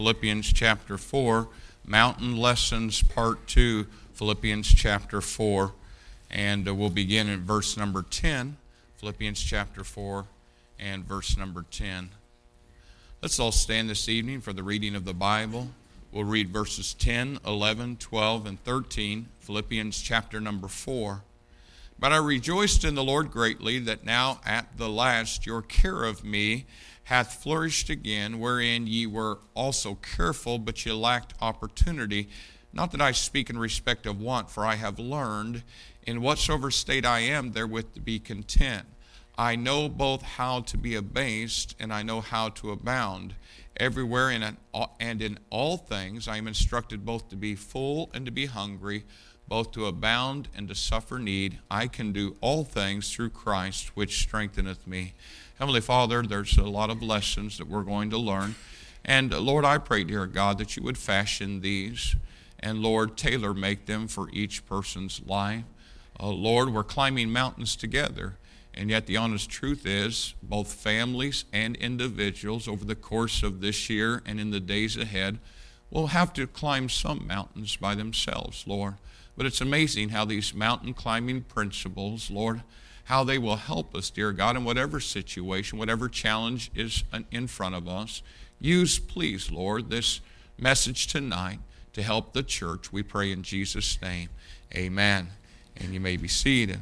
Philippians chapter 4, Mountain Lessons Part 2, Philippians chapter 4. And we'll begin in verse number 10, Philippians chapter 4 and verse number 10. Let's all stand this evening for the reading of the Bible. We'll read verses 10, 11, 12, and 13, Philippians chapter number 4. But I rejoiced in the Lord greatly that now at the last your care of me hath flourished again, wherein ye were also careful, but ye lacked opportunity. Not that I speak in respect of want, for I have learned in whatsoever state I am therewith to be content. I know both how to be abased, and I know how to abound. Everywhere and in all things I am instructed both to be full and to be hungry, both to abound and to suffer need. I can do all things through Christ, which strengtheneth me. Heavenly Father, there's a lot of lessons that we're going to learn. And Lord, I pray, dear God, that you would fashion these and, Lord, tailor-make them for each person's life. Lord, we're climbing mountains together. And yet the honest truth is, both families and individuals over the course of this year and in the days ahead will have to climb some mountains by themselves, Lord. But it's amazing how these mountain climbing principles, Lord, how they will help us, dear God, in whatever situation, whatever challenge is in front of us. Use, please, Lord, this message tonight to help the church. We pray in Jesus' name. Amen. And you may be seated.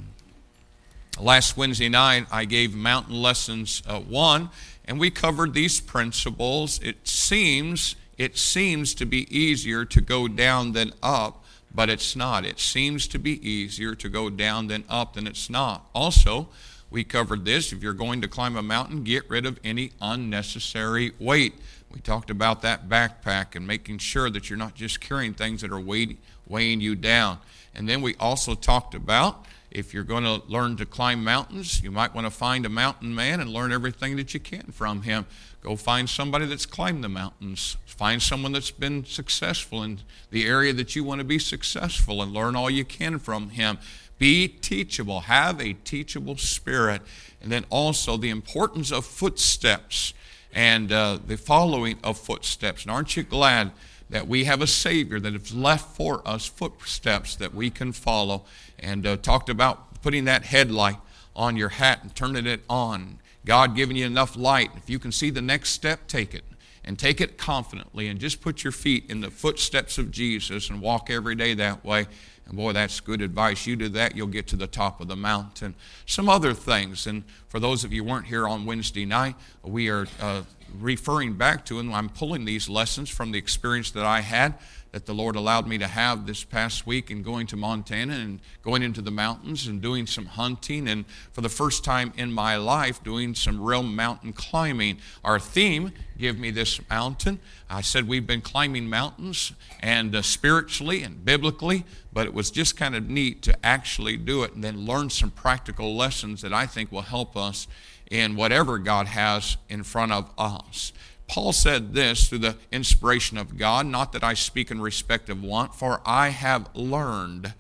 Last Wednesday night, I gave Mountain Lessons 1, and we covered these principles. It seems to be easier to go down than up, but it's not. It seems to be easier to go down than up than it's not. Also, we covered this. If you're going to climb a mountain, get rid of any unnecessary weight. We talked about that backpack and making sure that you're not just carrying things that are weighing you down. And then we also talked about if you're going to learn to climb mountains, you might want to find a mountain man and learn everything that you can from him. Go find somebody that's climbed the mountains. Find someone that's been successful in the area that you want to be successful and learn all you can from him. Be teachable. Have a teachable spirit. And then also the importance of footsteps and the following of footsteps. And aren't you glad that we have a Savior that has left for us footsteps that we can follow? And talked about putting that headlight on your hat and turning it on. God giving you enough light. If you can see the next step, take it. And take it confidently. And just put your feet in the footsteps of Jesus and walk every day that way. And boy, that's good advice. You do that, you'll get to the top of the mountain. Some other things. And for those of you who weren't here on Wednesday night, we are referring back to, and I'm pulling these lessons from the experience that I had, that the Lord allowed me to have this past week in going to Montana and going into the mountains and doing some hunting, and for the first time in my life doing some real mountain climbing. Our theme, Give Me This Mountain. I said we've been climbing mountains and spiritually and biblically, but it was just kind of neat to actually do it and then learn some practical lessons that I think will help us in whatever God has in front of us. Paul said this through the inspiration of God, not that I speak in respect of want, for I have learned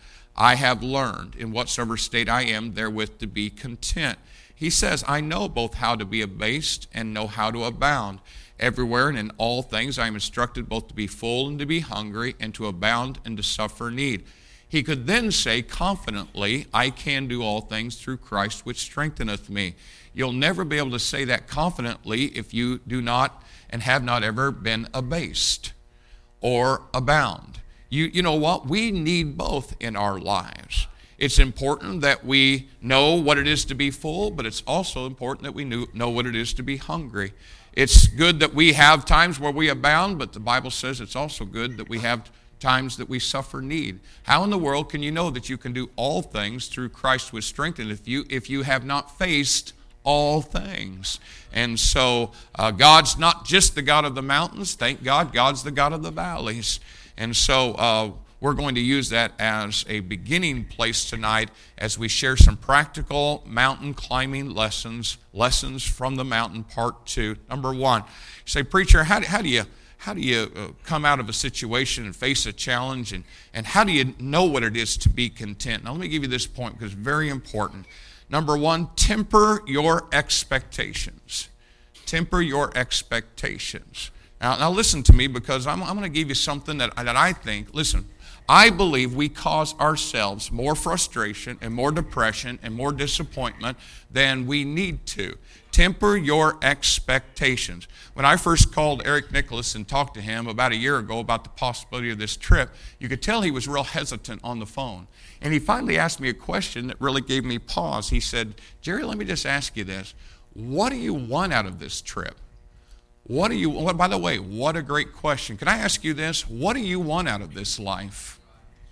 in whatsoever state I am therewith to be content. He says, I know both how to be abased and know how to abound. Everywhere and in all things I am instructed both to be full and to be hungry, and to abound and to suffer need. He could then say confidently, I can do all things through Christ which strengtheneth me. You'll never be able to say that confidently if you do not and have not ever been abased or abound. You know what? We need both in our lives. It's important that we know what it is to be full, but it's also important that we know what it is to be hungry. It's good that we have times where we abound, but the Bible says it's also good that we have times that we suffer need. How in the world can you know that you can do all things through Christ which strengtheneth you if you have not faced all things? And so God's not just the God of the mountains. Thank God, God's the God of the valleys. And so we're going to use that as a beginning place tonight as we share some practical mountain climbing lessons from the mountain, part 2. Number 1, you say, preacher, how do you come out of a situation and face a challenge, and how do you know what it is to be content? Now let me give you this point because it's very important. Number 1, temper your expectations. Temper your expectations. Now listen to me, because I'm going to give you something that I think, listen, I believe we cause ourselves more frustration and more depression and more disappointment than we need to. Temper your expectations. When I first called Eric Nicholas and talked to him about a year ago about the possibility of this trip, you could tell he was real hesitant on the phone. And he finally asked me a question that really gave me pause. He said, Jerry, let me just ask you this. What do you want out of this trip? What do you want? By the way, what a great question. Can I ask you this? What do you want out of this life?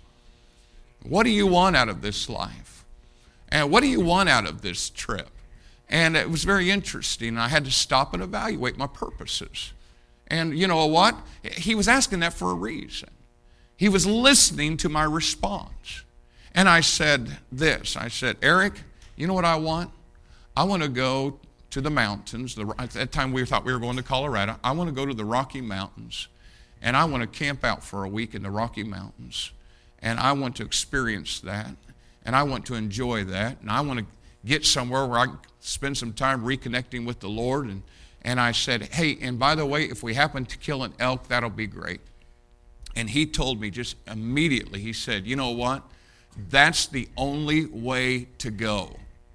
What do you want out of this life? And what do you want out of this trip? And it was very interesting. I had to stop and evaluate my purposes. And you know what? He was asking that for a reason. He was listening to my response. And I said this. I said, Eric, you know what I want? I want to go to the mountains. At that time we thought we were going to Colorado. I want to go to the Rocky Mountains. And I want to camp out for a week in the Rocky Mountains. And I want to experience that. And I want to enjoy that. And I want to get somewhere where I can spend some time reconnecting with the Lord. And I said, hey, and by the way, if we happen to kill an elk, that'll be great. And he told me just immediately, he said, you know what? That's the only way to go.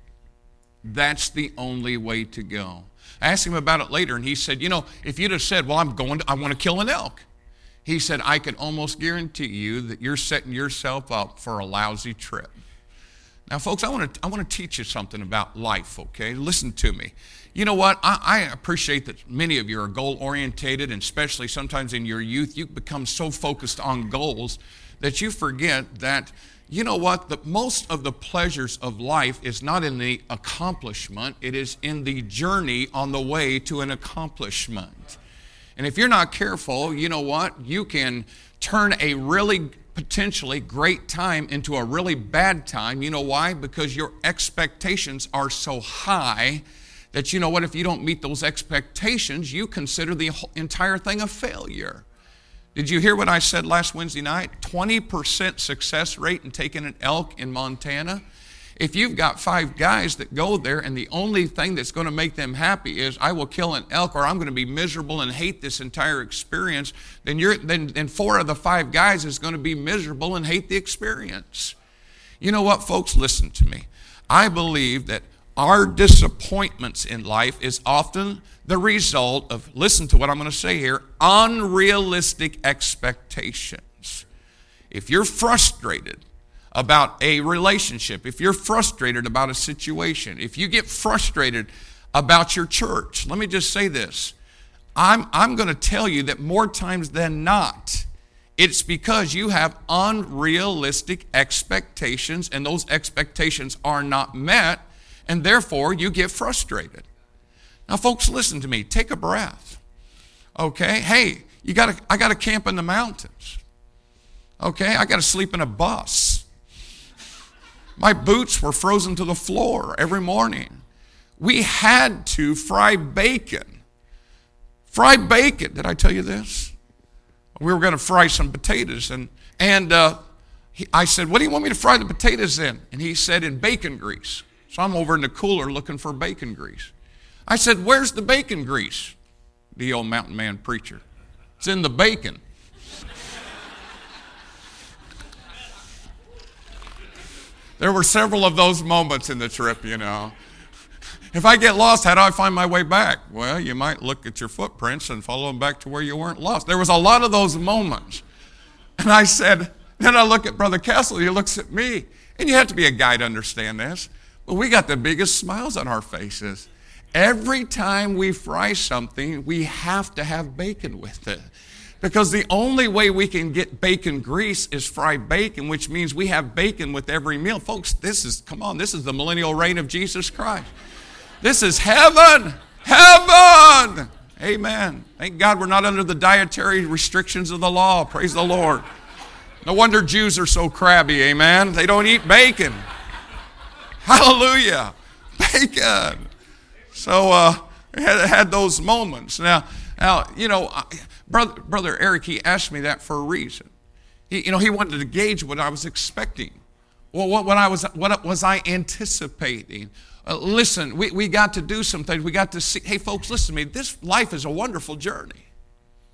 That's the only way to go. I asked him about it later, and he said, you know, if you'd have said, well, I want to kill an elk. He said, I can almost guarantee you that you're setting yourself up for a lousy trip. Now, folks, I want to teach you something about life, okay? Listen to me. You know what? I appreciate that many of you are goal-orientated, and especially sometimes in your youth, you become so focused on goals that you forget that, you know what? Most of the pleasures of life is not in the accomplishment. It is in the journey on the way to an accomplishment. And if you're not careful, you know what? You can turn a really potentially great time into a really bad time. You know why? Because your expectations are so high that, you know what, if you don't meet those expectations, you consider the entire thing a failure. Did you hear what I said last Wednesday night? 20% success rate in taking an elk in Montana. If you've got 5 guys that go there and the only thing that's going to make them happy is I will kill an elk or I'm going to be miserable and hate this entire experience, then 4 of the 5 guys is going to be miserable and hate the experience. You know what, folks? Listen to me. I believe that our disappointments in life is often the result of, listen to what I'm going to say here, unrealistic expectations. If you're frustrated about a relationship, if you're frustrated about a situation, if you get frustrated about your church, let me just say this. I'm going to tell you that more times than not, it's because you have unrealistic expectations and those expectations are not met, and therefore you get frustrated. Now, folks, listen to me. Take a breath. Okay? Hey, I got to camp in the mountains. Okay? I got to sleep in a bus. My boots were frozen to the floor every morning. We had to fry bacon. Fry bacon. Did I tell you this? We were going to fry some potatoes. And I said, what do you want me to fry the potatoes in? And he said, in bacon grease. So I'm over in the cooler looking for bacon grease. I said, where's the bacon grease? The old mountain man preacher. It's in the bacon. There were several of those moments in the trip, you know. If I get lost, how do I find my way back? Well, you might look at your footprints and follow them back to where you weren't lost. There was a lot of those moments. And I said, then I look at Brother Kessel, he looks at me. And you have to be a guy to understand this. But we got the biggest smiles on our faces. Every time we fry something, we have to have bacon with it. Because the only way we can get bacon grease is fried bacon, which means we have bacon with every meal. Folks, this is the millennial reign of Jesus Christ. This is heaven. Heaven. Amen. Thank God we're not under the dietary restrictions of the law. Praise the Lord. No wonder Jews are so crabby. Amen. They don't eat bacon. Hallelujah. Bacon. So I had those moments. Now, you know, Brother Eric, he asked me that for a reason. He wanted to gauge what I was expecting. Well, what was I anticipating? Listen, we got to do some things. We got to see. Hey, folks, listen to me. This life is a wonderful journey.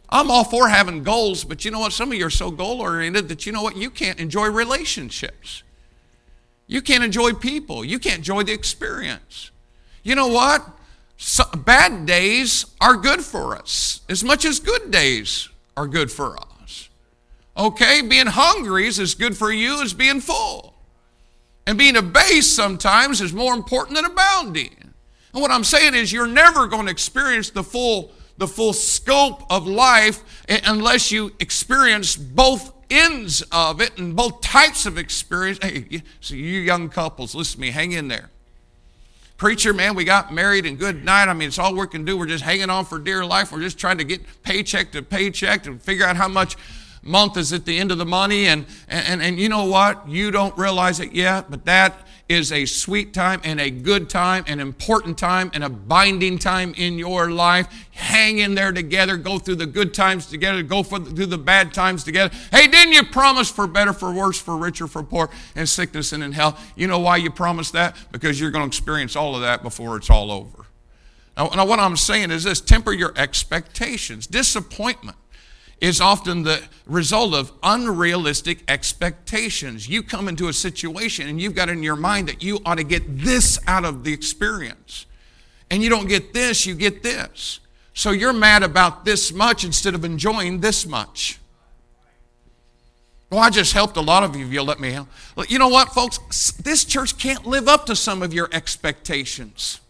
I'm all for having goals, but you know what? Some of you are so goal-oriented that you know what? You can't enjoy relationships. You can't enjoy people. You can't enjoy the experience. You know what? Bad days are good for us as much as good days are good for us. Okay? Being hungry is as good for you as being full. And being abased sometimes is more important than abounding. And what I'm saying is you're never going to experience the full scope of life unless you experience both ends of it and both types of experience. Hey, so you young couples, listen to me, hang in there. Preacher, man, we got married and good night. I mean, it's all we can do. We're just hanging on for dear life. We're just trying to get paycheck to paycheck and figure out how much month is at the end of the money. And you know what? You don't realize it yet, but that is a sweet time and a good time, an important time and a binding time in your life. Hang in there together. Go through the good times together. Go through the bad times together. Hey, didn't you promise for better, for worse, for richer, for poor, and sickness and in health? You know why you promised that? Because you're going to experience all of that before it's all over. Now what I'm saying is this: temper your expectations. Disappointment is often the result of unrealistic expectations. You come into a situation and you've got in your mind that you ought to get this out of the experience. And you don't get this, you get this. So you're mad about this much instead of enjoying this much. Well, I just helped a lot of you if you'll let me help. You know what, folks? This church can't live up to some of your expectations.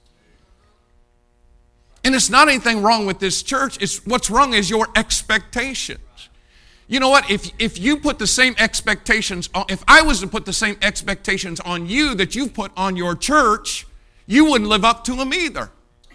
And it's not anything wrong with this church. It's what's wrong is your expectations. You know what? If you put the same expectations on, if I was to put the same expectations on you that you've put on your church, you wouldn't live up to them either.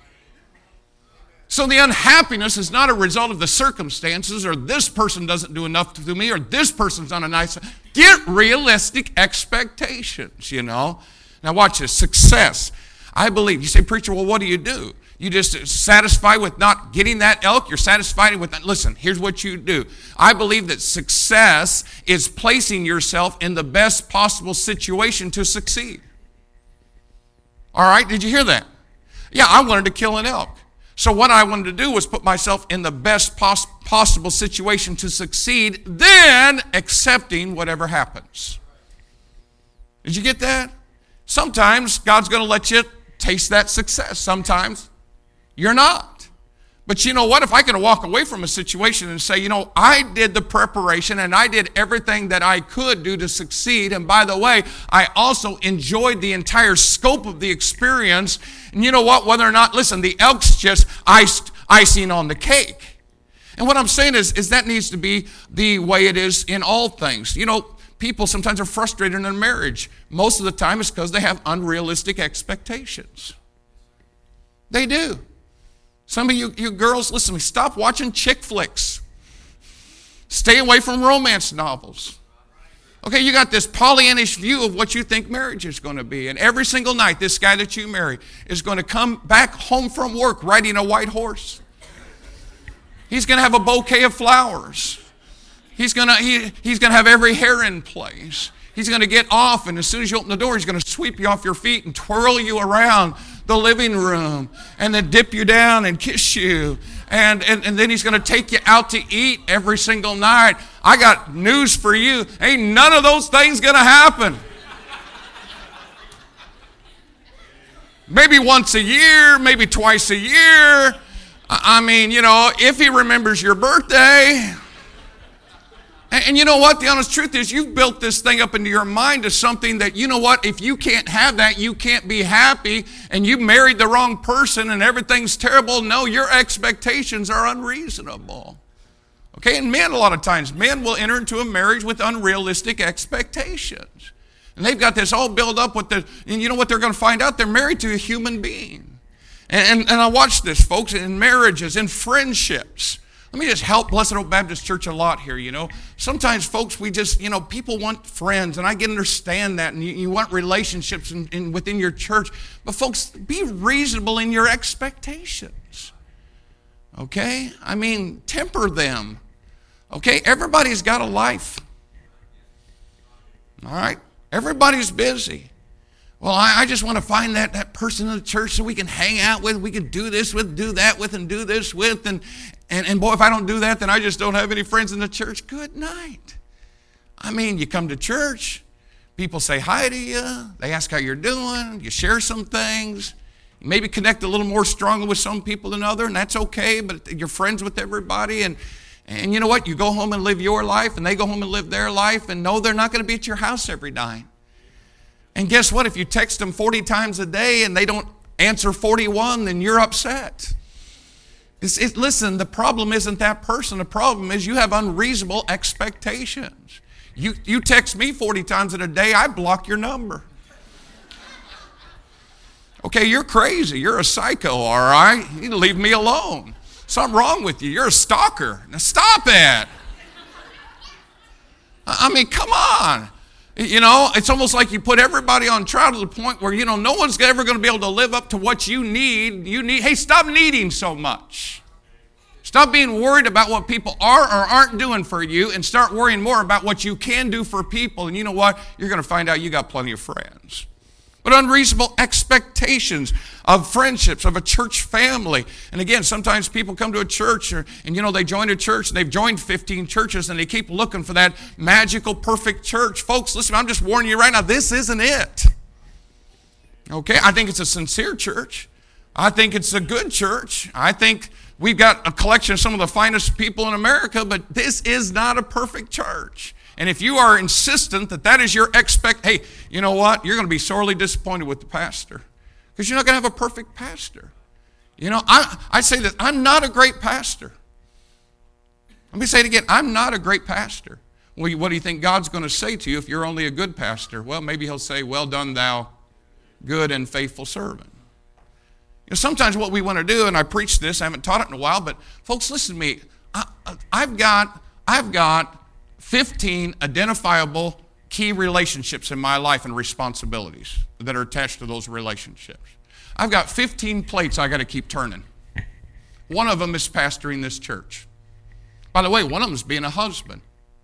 So the unhappiness is not a result of the circumstances or this person doesn't do enough to me or this person's not a nice. Get realistic expectations, you know. Now watch this. Success. I believe. You say, preacher, well, what do? You just satisfied with not getting that elk? You're satisfied with that? Listen, here's what you do. I believe that success is placing yourself in the best possible situation to succeed. All right, did you hear that? Yeah, I wanted to kill an elk. So what I wanted to do was put myself in the best possible situation to succeed, then accepting whatever happens. Did you get that? Sometimes God's going to let you taste that success. Sometimes you're not. But you know what? If I can walk away from a situation and say, you know, I did the preparation and I did everything that I could do to succeed. And by the way, I also enjoyed the entire scope of the experience. And you know what? Whether or not, listen, the elk's just icing on the cake. And what I'm saying is that needs to be the way it is in all things. You know, people sometimes are frustrated in a marriage. Most of the time it's because they have unrealistic expectations. They do. Some of you girls, listen to me, stop watching chick flicks. Stay away from romance novels. Okay, you got this Pollyannish view of what you think marriage is going to be. And every single night, this guy that you marry is going to come back home from work riding a white horse. He's going to have a bouquet of flowers. He's going to have every hair in place. He's going to get off, and as soon as you open the door, he's going to sweep you off your feet and twirl you around the living room and then dip you down and kiss you. And then he's going to take you out to eat every single night. I got news for you. Ain't none of those things going to happen. Maybe once a year, maybe twice a year. I mean, you know, if he remembers your birthday. And you know what? The honest truth is you've built this thing up into your mind as something that, you know what, if you can't have that, you can't be happy, and you married the wrong person and everything's terrible. No, your expectations are unreasonable. Okay, and men, a lot of times, men will enter into a marriage with unrealistic expectations. And they've got this all built up with and you know what they're going to find out? They're married to a human being. And I watch this, folks, in marriages, in friendships. Let me just help Blessed Hope Baptist Church a lot here, you know. Sometimes, folks, we just, you know, people want friends, and I can understand that, and you want relationships within your church. But, folks, be reasonable in your expectations, okay? I mean, temper them, okay? Everybody's got a life, all right? Everybody's busy. Well, I just want to find that person in the church so we can hang out with, we can do this with, do that with, and do this with. And boy, if I don't do that, then I just don't have any friends in the church. Good night. I mean, you come to church, people say hi to you, they ask how you're doing, you share some things, you maybe connect a little more strongly with some people than others, and that's okay, but you're friends with everybody. And you know what? You go home and live your life, and they go home and live their life, and no, they're not going to be at your house every night. And guess what? If you text them 40 times a day and they don't answer 41, then you're upset. Listen, the problem isn't that person. The problem is you have unreasonable expectations. You text me 40 times in a day, I block your number. Okay, you're crazy. You're a psycho, all right? You need to leave me alone. Something wrong with you. You're a stalker. Now stop it. I mean, come on. You know, it's almost like you put everybody on trial to the point where, you know, no one's ever going to be able to live up to what you need. Hey, stop needing so much. Stop being worried about what people are or aren't doing for you and start worrying more about what you can do for people. And you know what? You're going to find out you got plenty of friends. But unreasonable expectations of friendships, of a church family. And again, sometimes people come to a church and, you know, they join a church and they've joined 15 churches and they keep looking for that magical, perfect church. Folks, listen, I'm just warning you right now, this isn't it. Okay, I think it's a sincere church. I think it's a good church. I think we've got a collection of some of the finest people in America, but this is not a perfect church. And if you are insistent that is your hey, you know what? You're going to be sorely disappointed with the pastor because you're not going to have a perfect pastor. You know, I say this, I'm not a great pastor. Let me say it again, I'm not a great pastor. Well, what do you think God's going to say to you if you're only a good pastor? Well, maybe he'll say, well done, thou good and faithful servant. You know, sometimes what we want to do, and I preach this, I haven't taught it in a while, but folks, listen to me. I've got 15 identifiable key relationships in my life and responsibilities that are attached to those relationships. I've got 15 plates I got to keep turning. One of them is pastoring this church. By the way, one of them is being a husband.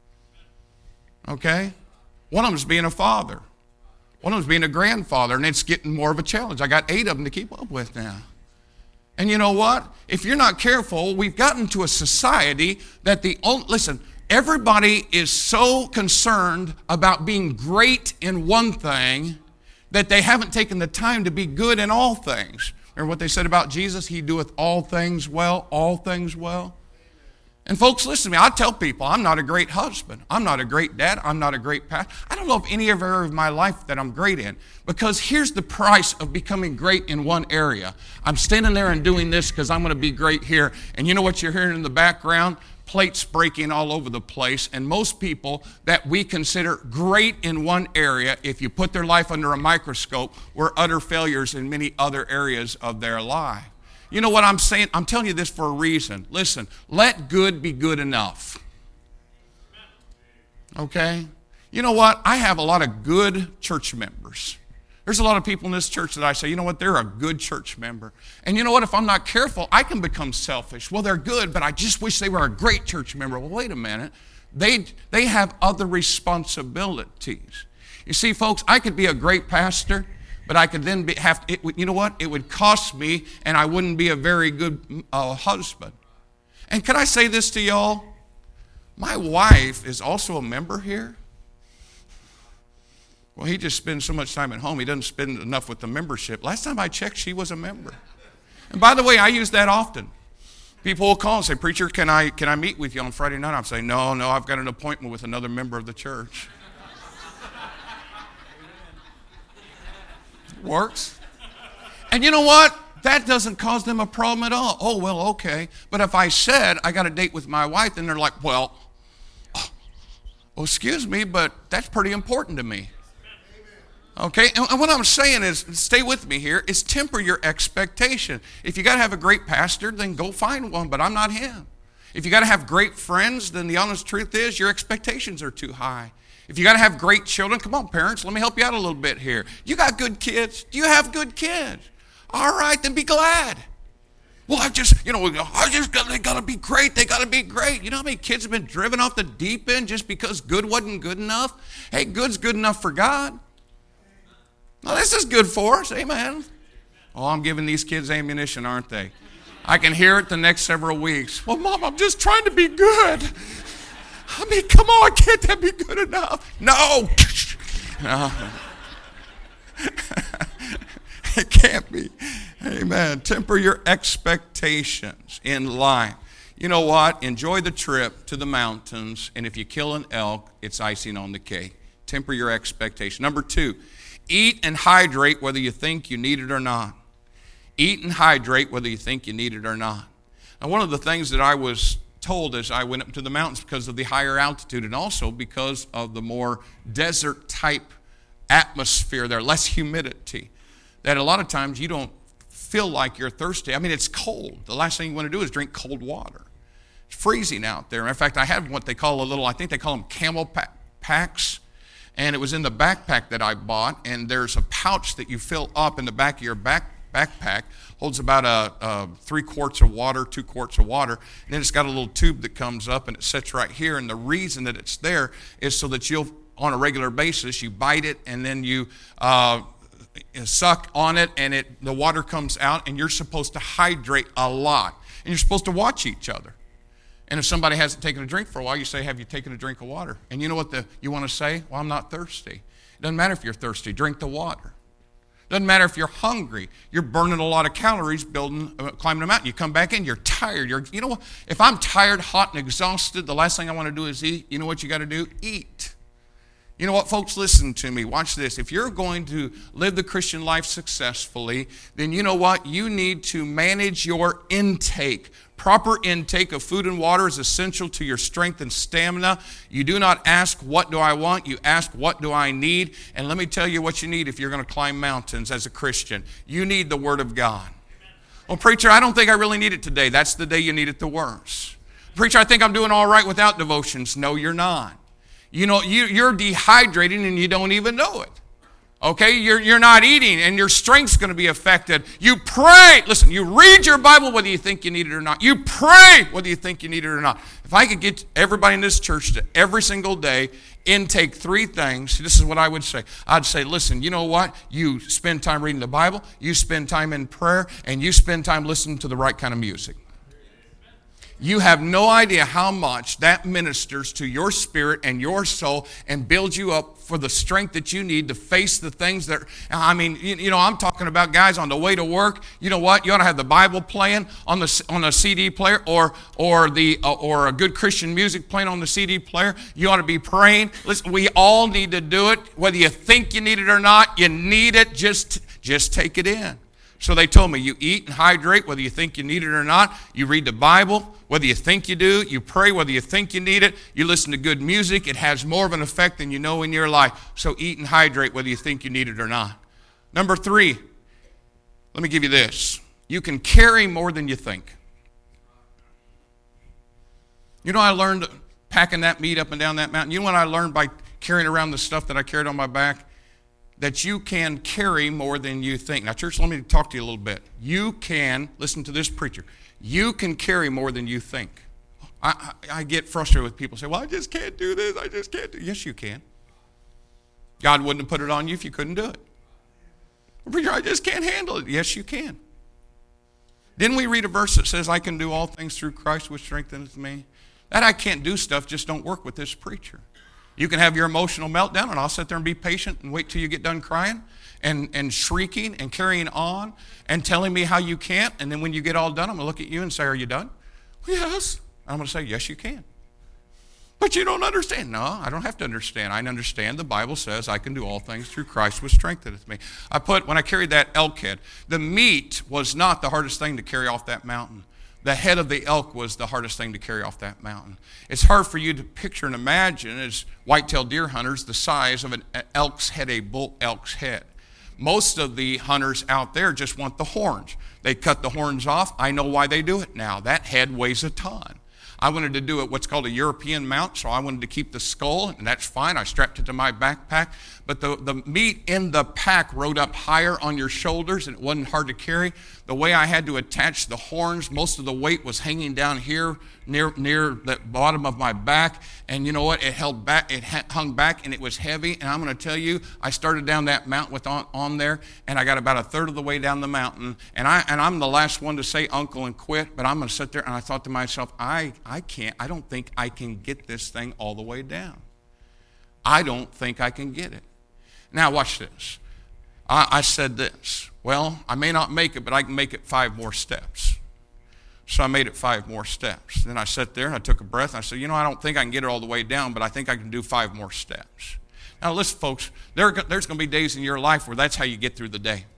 Okay? One of them is being a father. One of them is being a grandfather, and it's getting more of a challenge. I got 8 of them to keep up with now. And you know what? If you're not careful, we've gotten to a society that listen, everybody is so concerned about being great in one thing that they haven't taken the time to be good in all things. Remember what they said about Jesus? He doeth all things well, all things well. And folks, listen to me. I tell people I'm not a great husband. I'm not a great dad. I'm not a great pastor. I don't know of any other area of my life that I'm great in. Because here's the price of becoming great in one area. I'm standing there and doing this because I'm going to be great here. And you know what you're hearing in the background? Plates breaking all over the place. And most people that we consider great in one area, if you put their life under a microscope, were utter failures in many other areas of their life. You know what I'm saying? I'm telling you this for a reason. Listen, let good be good enough. Okay? You know what? I have a lot of good church members. There's a lot of people in this church that I say, you know what? They're a good church member. And you know what? If I'm not careful, I can become selfish. Well, they're good, but I just wish they were a great church member. Well, wait a minute. They have other responsibilities. You see, folks, I could be a great pastor, but I could then you know what? It would cost me, and I wouldn't be a very good husband. And can I say this to y'all? My wife is also a member here. Well, he just spends so much time at home, he doesn't spend enough with the membership. Last time I checked, she was a member. And by the way, I use that often. People will call and say, preacher, can I meet with you on Friday night? I'm saying, no, I've got an appointment with another member of the church. Works. And you know what? That doesn't cause them a problem at all. Oh, well, okay. But if I said I got a date with my wife, then they're like, well, excuse me, but that's pretty important to me. Okay? And what I'm saying is, stay with me here, is temper your expectation. If you got to have a great pastor, then go find one, but I'm not him. If you got to have great friends, then the honest truth is your expectations are too high. If you got to have great children, come on, parents, let me help you out a little bit here. You got good kids? Do you have good kids? All right, then be glad. Well, they got to be great. They got to be great. You know how many kids have been driven off the deep end just because good wasn't good enough? Hey, good's good enough for God. Now, this is good for us. Amen. Oh, I'm giving these kids ammunition, aren't they? I can hear it the next several weeks. Well, Mom, I'm just trying to be good. I mean, come on, can't that be good enough? No. No. It can't be. Amen. Temper your expectations in life. You know what? Enjoy the trip to the mountains, and if you kill an elk, it's icing on the cake. Temper your expectation. Number 2, eat and hydrate whether you think you need it or not. Eat and hydrate whether you think you need it or not. Now, one of the things that I was told as I went up to the mountains because of the higher altitude and also because of the more desert-type atmosphere there, less humidity, that a lot of times you don't feel like you're thirsty. I mean, it's cold. The last thing you want to do is drink cold water. It's freezing out there. In fact, I have what they call I think they call them camel packs, and it was in the backpack that I bought, and there's a pouch that you fill up in the back of your backpack, holds about 3 quarts of water, 2 quarts of water, and then it's got a little tube that comes up, and it sits right here, and the reason that it's there is so that you'll, on a regular basis, you bite it, and then you suck on it, and the water comes out, and you're supposed to hydrate a lot, and you're supposed to watch each other. And if somebody hasn't taken a drink for a while, you say, have you taken a drink of water? And you know what you want to say? Well, I'm not thirsty. It doesn't matter if you're thirsty. Drink the water. It doesn't matter if you're hungry. You're burning a lot of calories climbing a mountain. You come back in, you're tired. You know what? If I'm tired, hot, and exhausted, the last thing I want to do is eat. You know what you got to do? Eat. You know what, folks? Listen to me. Watch this. If you're going to live the Christian life successfully, then you know what? You need to manage your intake. Proper intake of food and water is essential to your strength and stamina. You do not ask, what do I want? You ask, what do I need? And let me tell you what you need if you're going to climb mountains as a Christian. You need the Word of God. Well, preacher, I don't think I really need it today. That's the day you need it the worst. Preacher, I think I'm doing all right without devotions. No, you're not. You know, you're dehydrating and you don't even know it. Okay, you're not eating and your strength's going to be affected. You pray. Listen, you read your Bible whether you think you need it or not. You pray whether you think you need it or not. If I could get everybody in this church to every single day intake 3 things, this is what I would say. I'd say, listen, you know what? You spend time reading the Bible, you spend time in prayer, and you spend time listening to the right kind of music. You have no idea how much that ministers to your spirit and your soul and builds you up for the strength that you need to face the things that, I mean, you know, I'm talking about guys on the way to work. You know what? You ought to have the Bible playing on a CD player or a good Christian music playing on the CD player. You ought to be praying. Listen, we all need to do it. Whether you think you need it or not, you need it. Just take it in. So they told me, you eat and hydrate whether you think you need it or not. You read the Bible whether you think you do. You pray whether you think you need it. You listen to good music. It has more of an effect than you know in your life. So eat and hydrate whether you think you need it or not. Number 3, let me give you this. You can carry more than you think. You know, I learned packing that meat up and down that mountain. You know what I learned by carrying around the stuff that I carried on my back? That you can carry more than you think. Now, church, let me talk to you a little bit. You can, listen to this preacher, you can carry more than you think. I get frustrated with people who say, well, I just can't do this, I just can't do. Yes, you can. God wouldn't have put it on you if you couldn't do it. Well, preacher, I just can't handle it. Yes, you can. Didn't we read a verse that says, I can do all things through Christ which strengtheneth me? That I can't do stuff just don't work with this preacher. You can have your emotional meltdown, and I'll sit there and be patient and wait till you get done crying and shrieking and carrying on and telling me how you can't. And then when you get all done, I'm going to look at you and say, are you done? Yes. I'm going to say, yes, you can. But you don't understand. No, I don't have to understand. I understand the Bible says I can do all things through Christ which strengtheneth me. When I carried that elk head, the meat was not the hardest thing to carry off that mountain. The head of the elk was the hardest thing to carry off that mountain. It's hard for you to picture and imagine as white-tailed deer hunters the size of an elk's head, a bull elk's head. Most of the hunters out there just want the horns. They cut the horns off. I know why they do it now. That head weighs a ton. I wanted to do it what's called a European mount, so I wanted to keep the skull, and that's fine. I strapped it to my backpack. But the meat in the pack rode up higher on your shoulders, and it wasn't hard to carry. The way I had to attach the horns, most of the weight was hanging down here near the bottom of my back, and you know what? It held back, it hung back, and it was heavy. And I'm going to tell you, I started down that mountain with on there, and I got about a third of the way down the mountain, and I'm the last one to say uncle and quit, but I'm going to sit there, and I thought to myself, I don't think I can get this thing all the way down. I don't think I can get it. Now watch this. I said this, well, I may not make it, but I can make it 5 more steps. So I made it 5 more steps. Then I sat there and I took a breath. And I said, I don't think I can get it all the way down, but I think I can do 5 more steps. Now listen, folks, there's going to be days in your life where that's how you get through the day.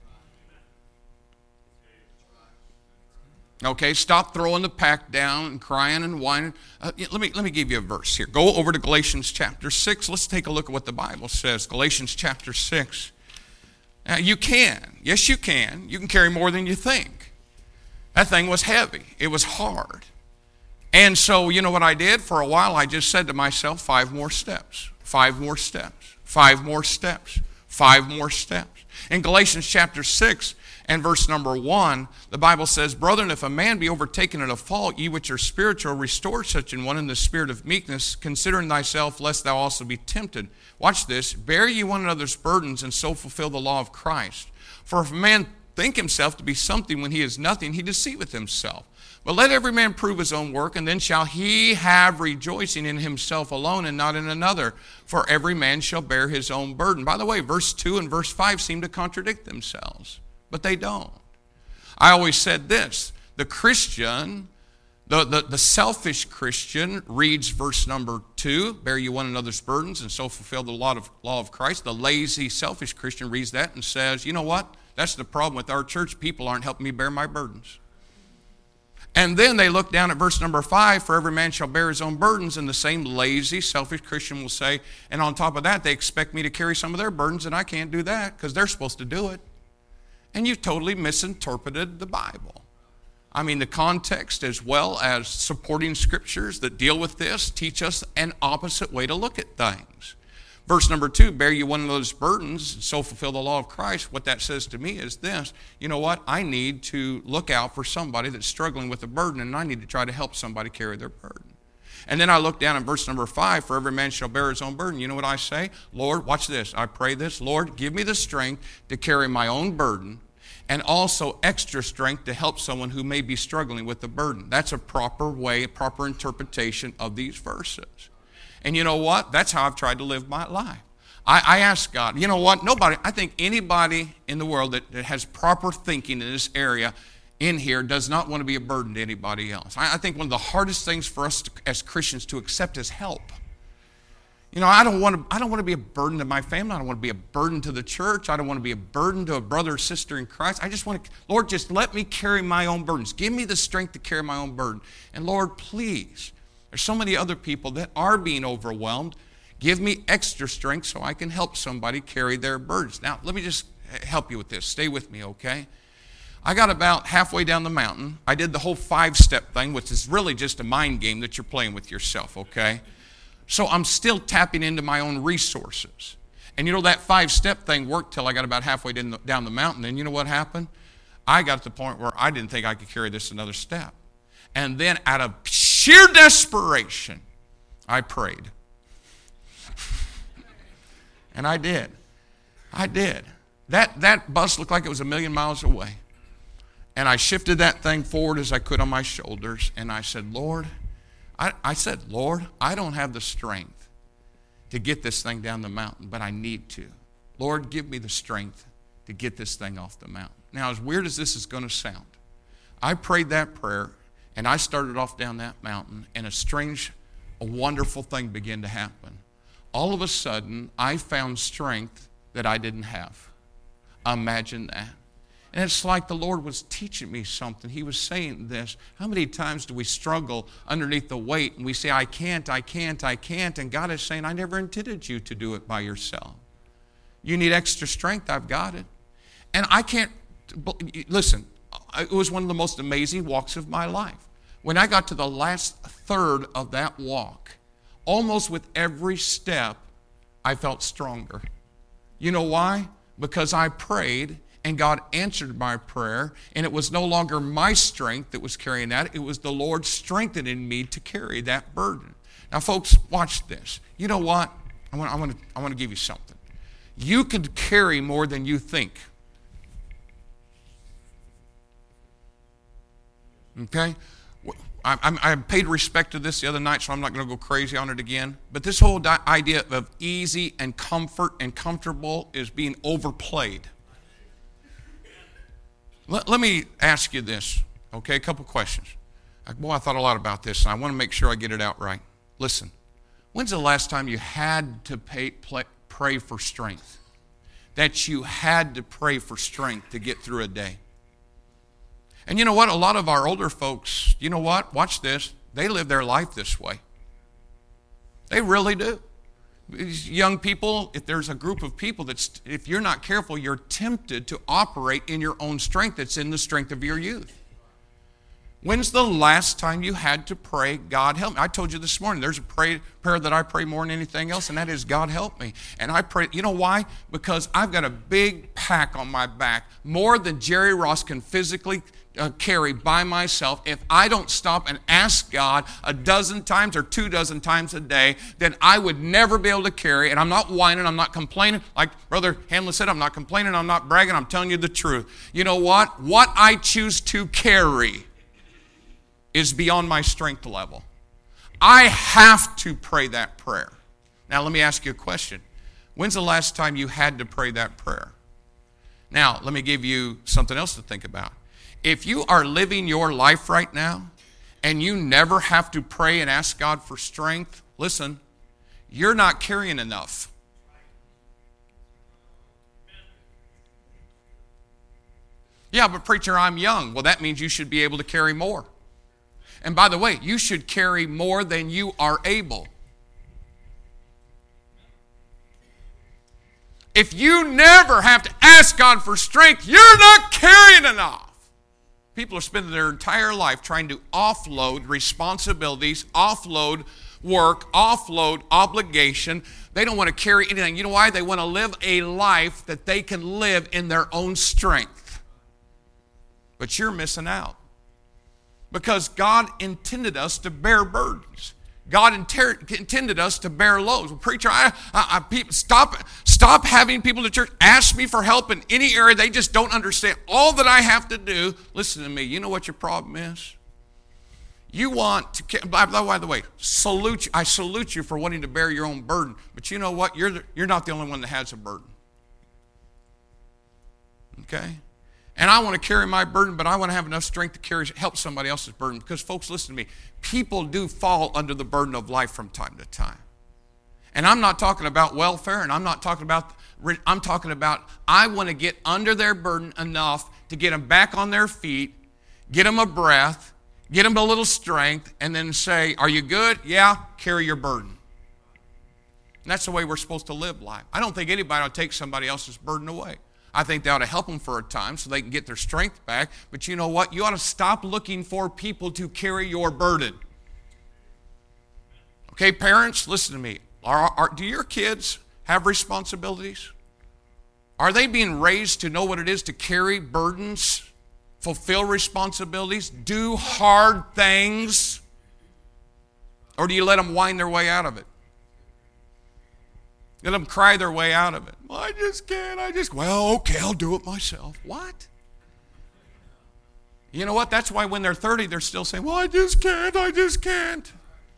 Okay, stop throwing the pack down and crying and whining. Let me give you a verse here. Go over to Galatians chapter 6. Let's take a look at what the Bible says. Galatians chapter 6. Now, you can. Yes, you can. You can carry more than you think. That thing was heavy. It was hard. And so, you know what I did? For a while, I just said to myself, 5 more steps, 5 more steps, 5 more steps, 5 more steps. In Galatians chapter 6 and verse number 1, the Bible says, Brethren, if a man be overtaken in a fault, ye which are spiritual, restore such an one in the spirit of meekness, considering thyself, lest thou also be tempted. Watch this. Bear ye one another's burdens, and so fulfill the law of Christ. For if a man think himself to be something when he is nothing, he deceiveth himself. But let every man prove his own work, and then shall he have rejoicing in himself alone and not in another. For every man shall bear his own burden. By the way, verse 2 and verse 5 seem to contradict themselves, but they don't. I always said this, the Christian, the selfish Christian reads verse number 2, bear you one another's burdens, and so fulfill the law of Christ. The lazy, selfish Christian reads that and says, you know what? That's the problem with our church. People aren't helping me bear my burdens. And then they look down at verse number 5, for every man shall bear his own burdens, and the same lazy, selfish Christian will say, and on top of that, they expect me to carry some of their burdens, and I can't do that because they're supposed to do it. And you've totally misinterpreted the Bible. I mean, the context as well as supporting scriptures that deal with this teach us an opposite way to look at things. Verse number 2, bear you one of those burdens, and so fulfill the law of Christ. What that says to me is this, you know what? I need to look out for somebody that's struggling with a burden, and I need to try to help somebody carry their burden. And then I look down at verse number 5, for every man shall bear his own burden. You know what I say? Lord, watch this. I pray this. Lord, give me the strength to carry my own burden, and also extra strength to help someone who may be struggling with the burden. That's a proper way, a proper interpretation of these verses. And you know what? That's how I've tried to live my life. I ask God, you know what? I think anybody in the world that has proper thinking in this area in here does not want to be a burden to anybody else. I think one of the hardest things for us as Christians to accept is help. You know, I don't want to be a burden to my family. I don't want to be a burden to the church. I don't want to be a burden to a brother or sister in Christ. I just want to, Lord, just let me carry my own burdens. Give me the strength to carry my own burden. And Lord, please, there's so many other people that are being overwhelmed. Give me extra strength so I can help somebody carry their burdens. Now, let me just help you with this. Stay with me, okay? I got about halfway down the mountain. I did the whole 5-step thing, which is really just a mind game that you're playing with yourself, okay? So I'm still tapping into my own resources. And you know, that 5-step thing worked till I got about halfway down the mountain. And you know what happened? I got to the point where I didn't think I could carry this another step. And then out of sheer desperation, I prayed. And I did. That bus looked like it was a million miles away. And I shifted that thing forward as I could on my shoulders. And I said, Lord, Lord, I don't have the strength to get this thing down the mountain, but I need to. Lord, give me the strength to get this thing off the mountain. Now, as weird as this is going to sound, I prayed that prayer, and I started off down that mountain, and a wonderful thing began to happen. All of a sudden, I found strength that I didn't have. Imagine that. And it's like the Lord was teaching me something. He was saying this. How many times do we struggle underneath the weight and we say, I can't, and God is saying, I never intended you to do it by yourself. You need extra strength, I've got it. And I can't, listen, it was one of the most amazing walks of my life. When I got to the last third of that walk, almost with every step, I felt stronger. You know why? Because I prayed, and God answered my prayer, and it was no longer my strength that was carrying that. It was the Lord strengthening me to carry that burden. Now, folks, watch this. You know what? I want to give you something. You could carry more than you think. Okay? I paid respect to this the other night, so I'm not going to go crazy on it again. But this whole idea of easy and comfort and comfortable is being overplayed. Let me ask you this, okay? A couple questions. Boy, I thought a lot about this, and I want to make sure I get it out right. Listen, when's the last time you had to pray for strength? That you had to pray for strength to get through a day? And you know what? A lot of our older folks, you know what? Watch this. They live their life this way. They really do. These young people, if there's a group of people if you're not careful, you're tempted to operate in your own strength that's in the strength of your youth. When's the last time you had to pray, God help me? I told you this morning, there's a prayer that I pray more than anything else, and that is, God help me. And I pray, you know why? Because I've got a big pack on my back, more than Jerry Ross can physically carry by myself. If I don't stop and ask God a dozen times or 24 times a day, then I would never be able to carry. And I'm not whining, I'm not complaining. Like Brother Hamlin said, I'm not complaining, I'm not bragging, I'm telling you the truth. You know what? What I choose to carry is beyond my strength level. I have to pray that prayer. Now, let me ask you a question. When's the last time you had to pray that prayer? Now, let me give you something else to think about. If you are living your life right now and you never have to pray and ask God for strength, listen, you're not carrying enough. Yeah, but preacher, I'm young. Well, that means you should be able to carry more. And by the way, you should carry more than you are able. If you never have to ask God for strength, you're not carrying enough. People are spending their entire life trying to offload responsibilities, offload work, offload obligation. They don't want to carry anything. You know why? They want to live a life that they can live in their own strength. But you're missing out. Because God intended us to bear burdens. God intended us to bear loads. Well, preacher, stop having people at church ask me for help in any area. They just don't understand all that I have to do. Listen to me. You know what your problem is? You want to, by the way, I salute you for wanting to bear your own burden. But you know what? You're not the only one that has a burden. Okay? And I want to carry my burden, but I want to have enough strength to help somebody else's burden. Because, folks, listen to me. People do fall under the burden of life from time to time. And I'm not talking about welfare, and I'm talking about I want to get under their burden enough to get them back on their feet, get them a breath, get them a little strength, and then say, are you good? Yeah, carry your burden. And that's the way we're supposed to live life. I don't think anybody will take somebody else's burden away. I think they ought to help them for a time so they can get their strength back. But you know what? You ought to stop looking for people to carry your burden. Okay, parents, listen to me. Do your kids have responsibilities? Are they being raised to know what it is to carry burdens, fulfill responsibilities, do hard things? Or do you let them whine their way out of it? Let them cry their way out of it. Well, I just can't. Well, okay, I'll do it myself. What? You know what? That's why when they're 30, they're still saying, well, I just can't.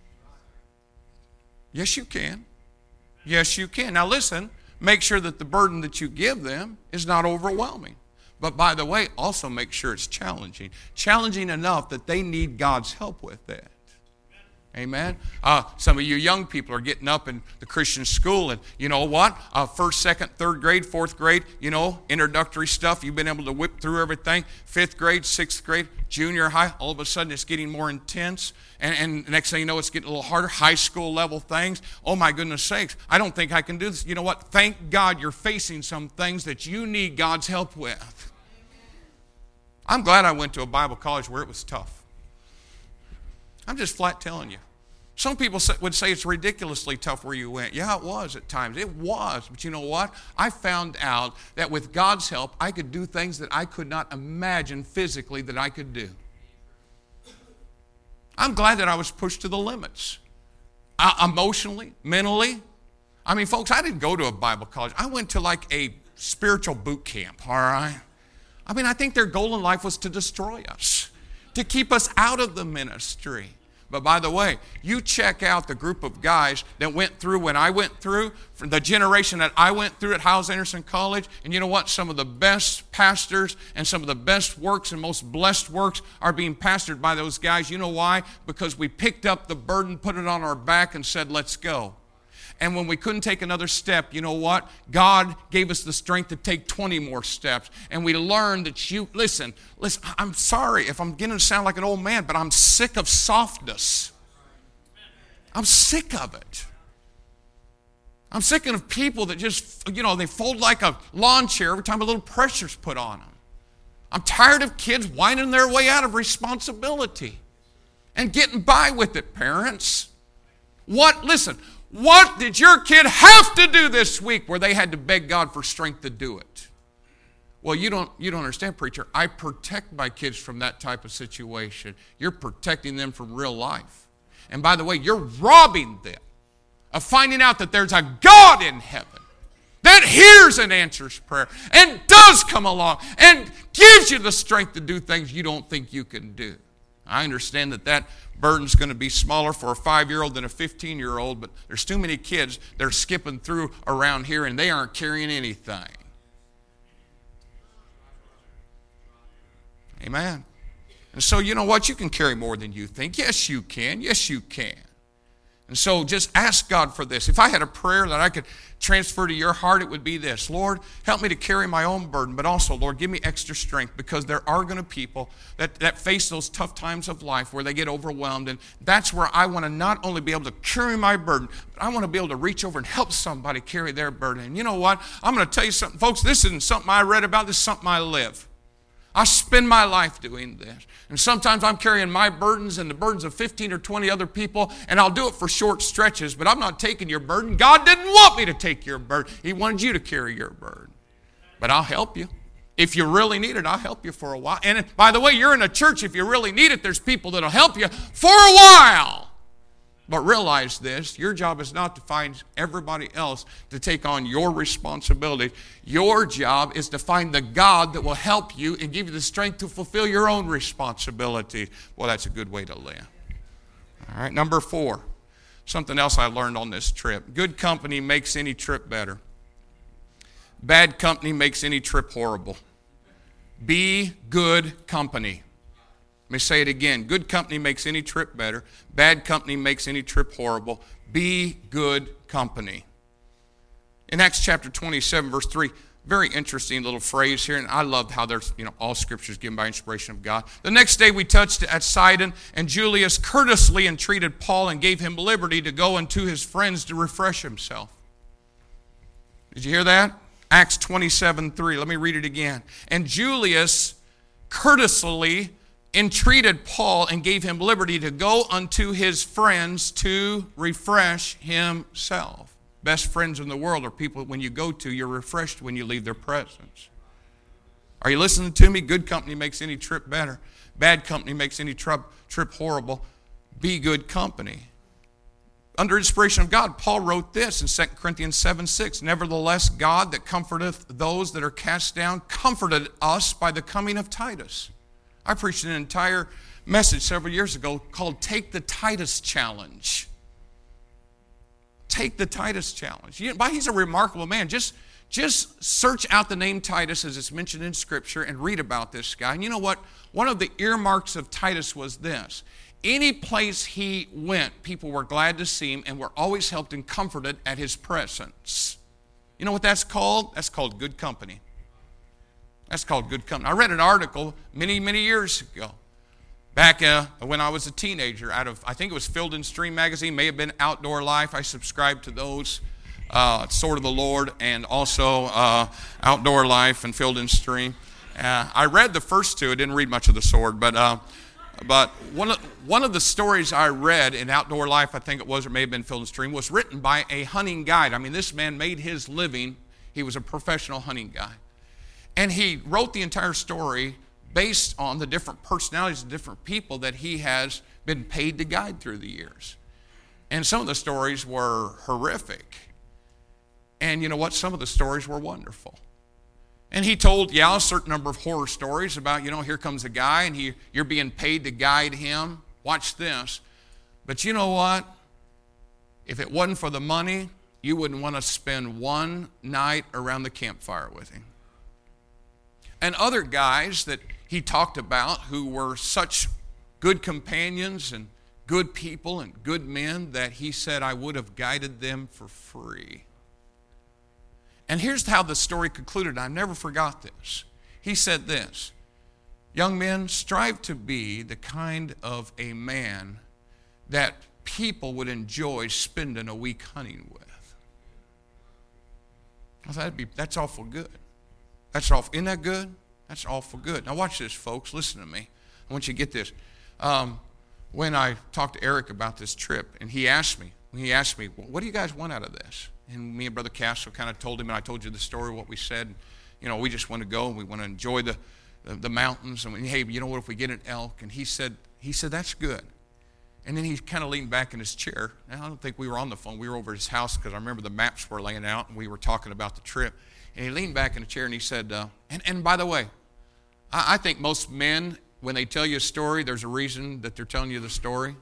Yes, you can. Yes, you can. Now listen, make sure that the burden that you give them is not overwhelming. But by the way, also make sure it's challenging. Challenging enough that they need God's help with that. Amen. Some of you young people are getting up in the Christian school, and you know what? First, second, third grade, fourth grade, introductory stuff. You've been able to whip through everything. Fifth grade, sixth grade, junior high. All of a sudden, it's getting more intense, and next thing you know, it's getting a little harder. High school level things. Oh my goodness sakes! I don't think I can do this. You know what? Thank God you're facing some things that you need God's help with. I'm glad I went to a Bible college where it was tough. I'm just flat telling you. Some people would say it's ridiculously tough where you went. Yeah, it was at times. It was. But you know what? I found out that with God's help, I could do things that I could not imagine physically that I could do. I'm glad that I was pushed to the limits. Emotionally, mentally. I mean, folks, I didn't go to a Bible college. I went to like a spiritual boot camp, all right? I mean, I think their goal in life was to destroy us, to keep us out of the ministry. But by the way, you check out the group of guys that went through when I went through, for the generation that I went through at Hyles-Anderson College, and you know what? Some of the best pastors and some of the best works and most blessed works are being pastored by those guys. You know why? Because we picked up the burden, put it on our back, and said, let's go. And when we couldn't take another step, you know what? God gave us the strength to take 20 more steps. And we learned that listen, I'm sorry if I'm getting to sound like an old man, but I'm sick of softness. I'm sick of it. I'm sick of people that just, they fold like a lawn chair every time a little pressure's put on them. I'm tired of kids whining their way out of responsibility and getting by with it, parents. What did your kid have to do this week where they had to beg God for strength to do it? Well, you don't understand, preacher. I protect my kids from that type of situation. You're protecting them from real life. And by the way, you're robbing them of finding out that there's a God in heaven that hears and answers prayer and does come along and gives you the strength to do things you don't think you can do. I understand that burden's going to be smaller for a 5-year-old than a 15-year-old, but there's too many kids that are skipping through around here and they aren't carrying anything. Amen. And so you know what? You can carry more than you think. Yes, you can. Yes, you can. And so just ask God for this. If I had a prayer that I could transfer to your heart, it would be this. Lord, help me to carry my own burden, but also, Lord, give me extra strength, because there are going to be people that face those tough times of life where they get overwhelmed. And that's where I want to not only be able to carry my burden, but I want to be able to reach over and help somebody carry their burden. And you know what? I'm going to tell you something, folks. This isn't something I read about. This is something I live. I spend my life doing this. And sometimes I'm carrying my burdens and the burdens of 15 or 20 other people, and I'll do it for short stretches, but I'm not taking your burden. God didn't want me to take your burden. He wanted you to carry your burden. But I'll help you. If you really need it, I'll help you for a while. And by the way, you're in a church. If you really need it, there's people that'll help you for a while. But realize this, your job is not to find everybody else to take on your responsibility. Your job is to find the God that will help you and give you the strength to fulfill your own responsibility. Well, that's a good way to live. All right, number 4, something else I learned on this trip. Good company makes any trip better. Bad company makes any trip horrible. Be good company. Let me say it again. Good company makes any trip better. Bad company makes any trip horrible. Be good company. In Acts chapter 27, verse 3, very interesting little phrase here, and I love how there's, all scripture is given by inspiration of God. The next day we touched at Sidon, and Julius courteously entreated Paul and gave him liberty to go unto his friends to refresh himself. Did you hear that? Acts 27:3. Let me read it again. And Julius courteously entreated Paul and gave him liberty to go unto his friends to refresh himself. Best friends in the world are people when you go to, you're refreshed when you leave their presence. Are you listening to me? Good company makes any trip better. Bad company makes any trip horrible. Be good company. Under inspiration of God, Paul wrote this in 2 Corinthians 7:6. Nevertheless, God that comforteth those that are cast down comforted us by the coming of Titus. I preached an entire message several years ago called Take the Titus Challenge. Take the Titus Challenge. He's a remarkable man. Just search out the name Titus as it's mentioned in Scripture and read about this guy. And you know what? One of the earmarks of Titus was this. Any place he went, people were glad to see him and were always helped and comforted at his presence. You know what that's called? That's called good company. That's called good company. I read an article many, many years ago, back when I was a teenager, out of, I think it was Field and Stream magazine, may have been Outdoor Life. I subscribed to those, Sword of the Lord, and also Outdoor Life and Field and Stream. I read the first two. I didn't read much of the Sword, but But one of the stories I read in Outdoor Life, I think it was, or may have been Field and Stream, was written by a hunting guide. I mean, this man made his living. He was a professional hunting guide. And he wrote the entire story based on the different personalities of different people that he has been paid to guide through the years. And some of the stories were horrific. And you know what? Some of the stories were wonderful. And he told, a certain number of horror stories about, here comes a guy and you're being paid to guide him. Watch this. But you know what? If it wasn't for the money, you wouldn't want to spend one night around the campfire with him. And other guys that he talked about who were such good companions and good people and good men that he said, I would have guided them for free. And here's how the story concluded. I never forgot this. He said this, young men, strive to be the kind of a man that people would enjoy spending a week hunting with. I thought that's awful good. Isn't that good? That's awful good. Now watch this, folks. Listen to me. I want you to get this. When I talked to Eric about this trip, and he asked me, what do you guys want out of this? And me and Brother Castle kind of told him, and I told you the story, what we said. We just want to go, and we want to enjoy the mountains. And hey, you know what, if we get an elk? And he said, that's good. And then he kind of leaned back in his chair. Now, I don't think we were on the phone. We were over at his house because I remember the maps were laying out, and we were talking about the trip. And he leaned back in the chair, and he said, and by the way, I think most men, when they tell you a story, there's a reason that they're telling you the story.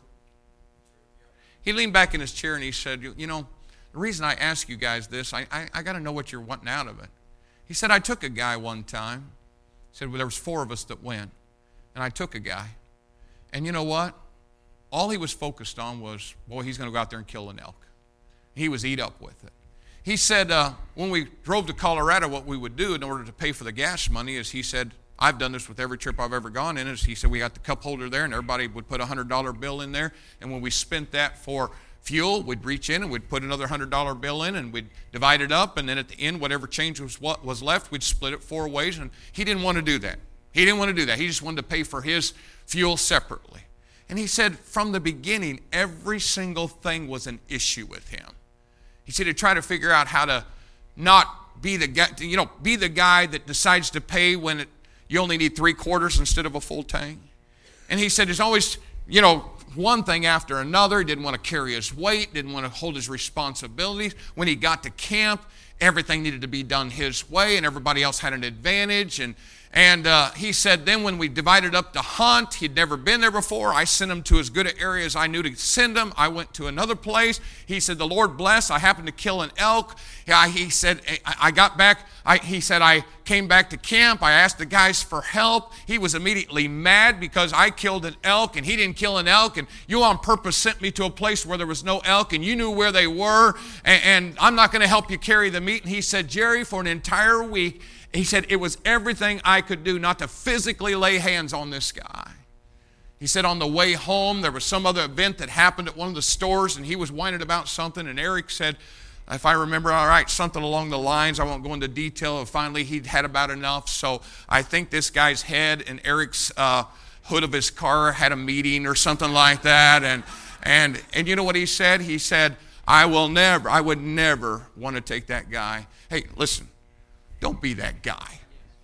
He leaned back in his chair, and he said, the reason I ask you guys this, I got to know what you're wanting out of it. He said, I took a guy one time. He said, well, there was 4 of us that went. And I took a guy. And you know what? All he was focused on was, boy, he's going to go out there and kill an elk. He was eat up with it. He said, when we drove to Colorado, what we would do in order to pay for the gas money is, he said, I've done this with every trip I've ever gone in, is he said, we got the cup holder there, and everybody would put a $100 bill in there. And when we spent that for fuel, we'd reach in and we'd put another $100 bill in, and we'd divide it up, and then at the end, whatever change was what was left, we'd split it 4 ways. And he didn't want to do that. He just wanted to pay for his fuel separately. And he said from the beginning, every single thing was an issue with him. He said he'd try to figure out how to not be the guy, be the guy that decides to pay when you only need 3/4 instead of a full tank. And he said there's always, one thing after another. He didn't want to carry his weight, didn't want to hold his responsibilities. When he got to camp, everything needed to be done his way, and everybody else had an advantage. And he said then when we divided up to hunt, he'd never been there before. I sent him to as good an area as I knew to send him. I went to another place. He said, the Lord bless, I happened to kill an elk. He said, I got back. He said, I came back to camp. I asked the guys for help. He was immediately mad because I killed an elk and he didn't kill an elk. And you on purpose sent me to a place where there was no elk and you knew where they were. And I'm not going to help you carry the meat. And he said, Jerry, for an entire week, he said, it was everything I could do not to physically lay hands on this guy. He said on the way home, there was some other event that happened at one of the stores, and he was whining about something, and Eric said, if I remember all right, something along the lines, I won't go into detail, and finally he'd had about enough, so I think this guy's head and Eric's hood of his car had a meeting or something like that, and you know what he said? He said, I would never want to take that guy. Hey, listen. Don't be that guy.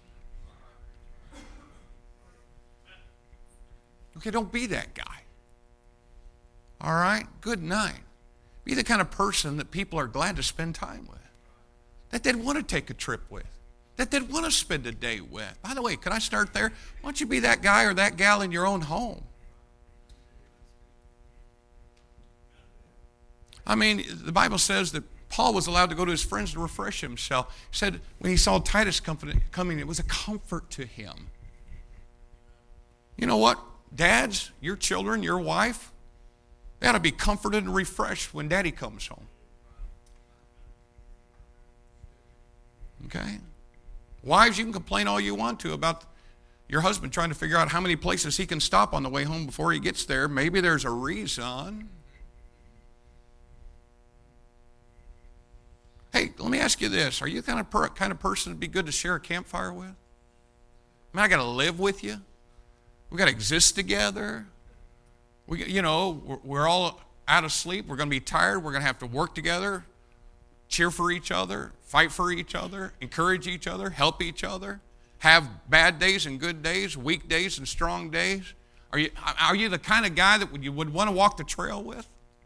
Okay, don't be that guy. All right? Good night. Be the kind of person that people are glad to spend time with, that they'd want to take a trip with, that they'd want to spend a day with. By the way, could I start there? Why don't you be that guy or that gal in your own home? I mean, the Bible says that Paul was allowed to go to his friends to refresh himself. He said when he saw Titus coming, it was a comfort to him. You know what? Dads, your children, your wife, they ought to be comforted and refreshed when Daddy comes home. Okay? Wives, you can complain all you want to about your husband trying to figure out how many places he can stop on the way home before he gets there. Maybe there's a reason. Hey, let me ask you this. Are you the kind of person to be good to share a campfire with? I mean, I got to live with you. We got to exist together. We're all out of sleep. We're going to be tired. We're going to have to work together, cheer for each other, fight for each other, encourage each other, help each other, have bad days and good days, weak days and strong days. Are you the kind of guy that you would want to walk the trail with?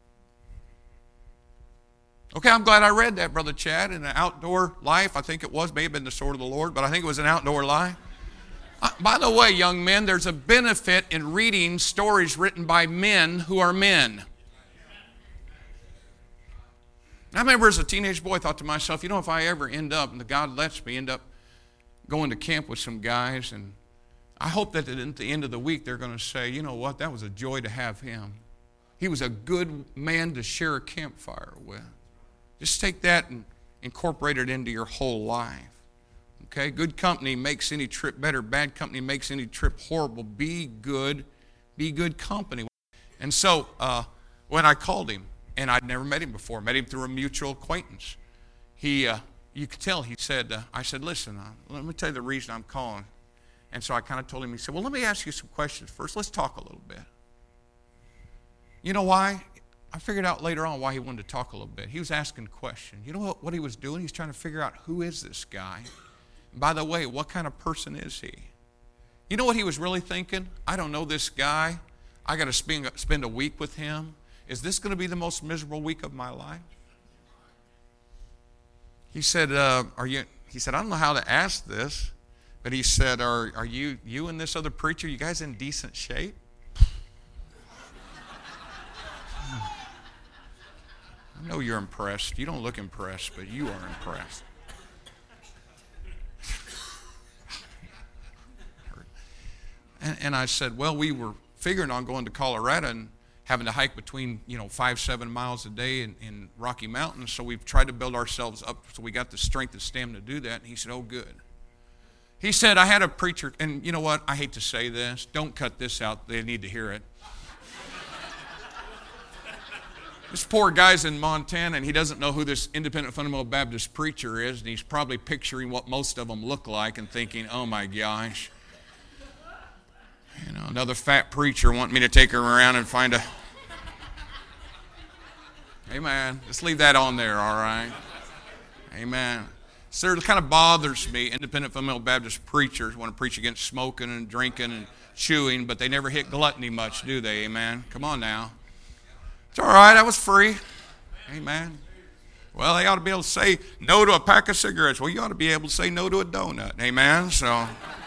Okay, I'm glad I read that, Brother Chad, in an outdoor life. I think it was, may have been the sword of the Lord, but I think it was an outdoor life. By the way, young men, there's a benefit in reading stories written by men who are men. I remember as a teenage boy, I thought to myself, if I ever end up, and God lets me end up going to camp with some guys, and I hope that at the end of the week they're going to say, you know what, that was a joy to have him. He was a good man to share a campfire with. Just take that and incorporate it into your whole life. Okay? Good company makes any trip better. Bad company makes any trip horrible. Be good company. And so when I called him, and I'd never met him before, met him through a mutual acquaintance, you could tell, he said, I said, listen, let me tell you the reason I'm calling. And so I kind of told him, he said, well, let me ask you some questions first. Let's talk a little bit. You know why? I figured out later on why he wanted to talk a little bit. He was asking questions. You know what he was doing? He's trying to figure out, who is this guy? And by the way, what kind of person is he? You know what he was really thinking? I don't know this guy. I got to spend a week with him. Is this going to be the most miserable week of my life? He said, He said, I don't know how to ask this, but he said, are you and this other preacher, you guys in decent shape? I know you're impressed. You don't look impressed, but you are impressed. And I said, well, we were figuring on going to Colorado and having to hike between 5-7 miles a day in Rocky Mountains. So we've tried to build ourselves up so we got the strength and stamina to do that. And he said, oh, good. He said, I had a preacher, and you know what? I hate to say this. Don't cut this out. They need to hear it. This poor guy's in Montana, and he doesn't know who this independent fundamental Baptist preacher is, and he's probably picturing what most of them look like and thinking, oh my gosh, another fat preacher wanting me to take her around and find a... Amen. Just leave that on there, all right? Amen. So it kind of bothers me, independent fundamental Baptist preachers want to preach against smoking and drinking and chewing, but they never hit gluttony much, do they? Amen. Come on now. It's all right, I was free. Amen. Well, they ought to be able to say no to a pack of cigarettes. Well, you ought to be able to say no to a donut. Amen. So,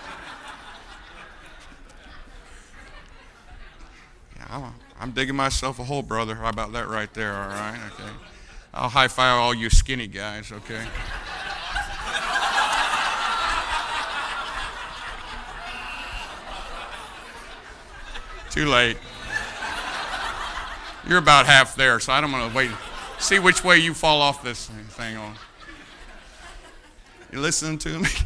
yeah, I'm digging myself a hole, brother. How about that right there? All right, okay. I'll high-five all you skinny guys, okay? Too late. You're about half there, so I'm going to wait. See which way you fall off this thing on. You listening to me?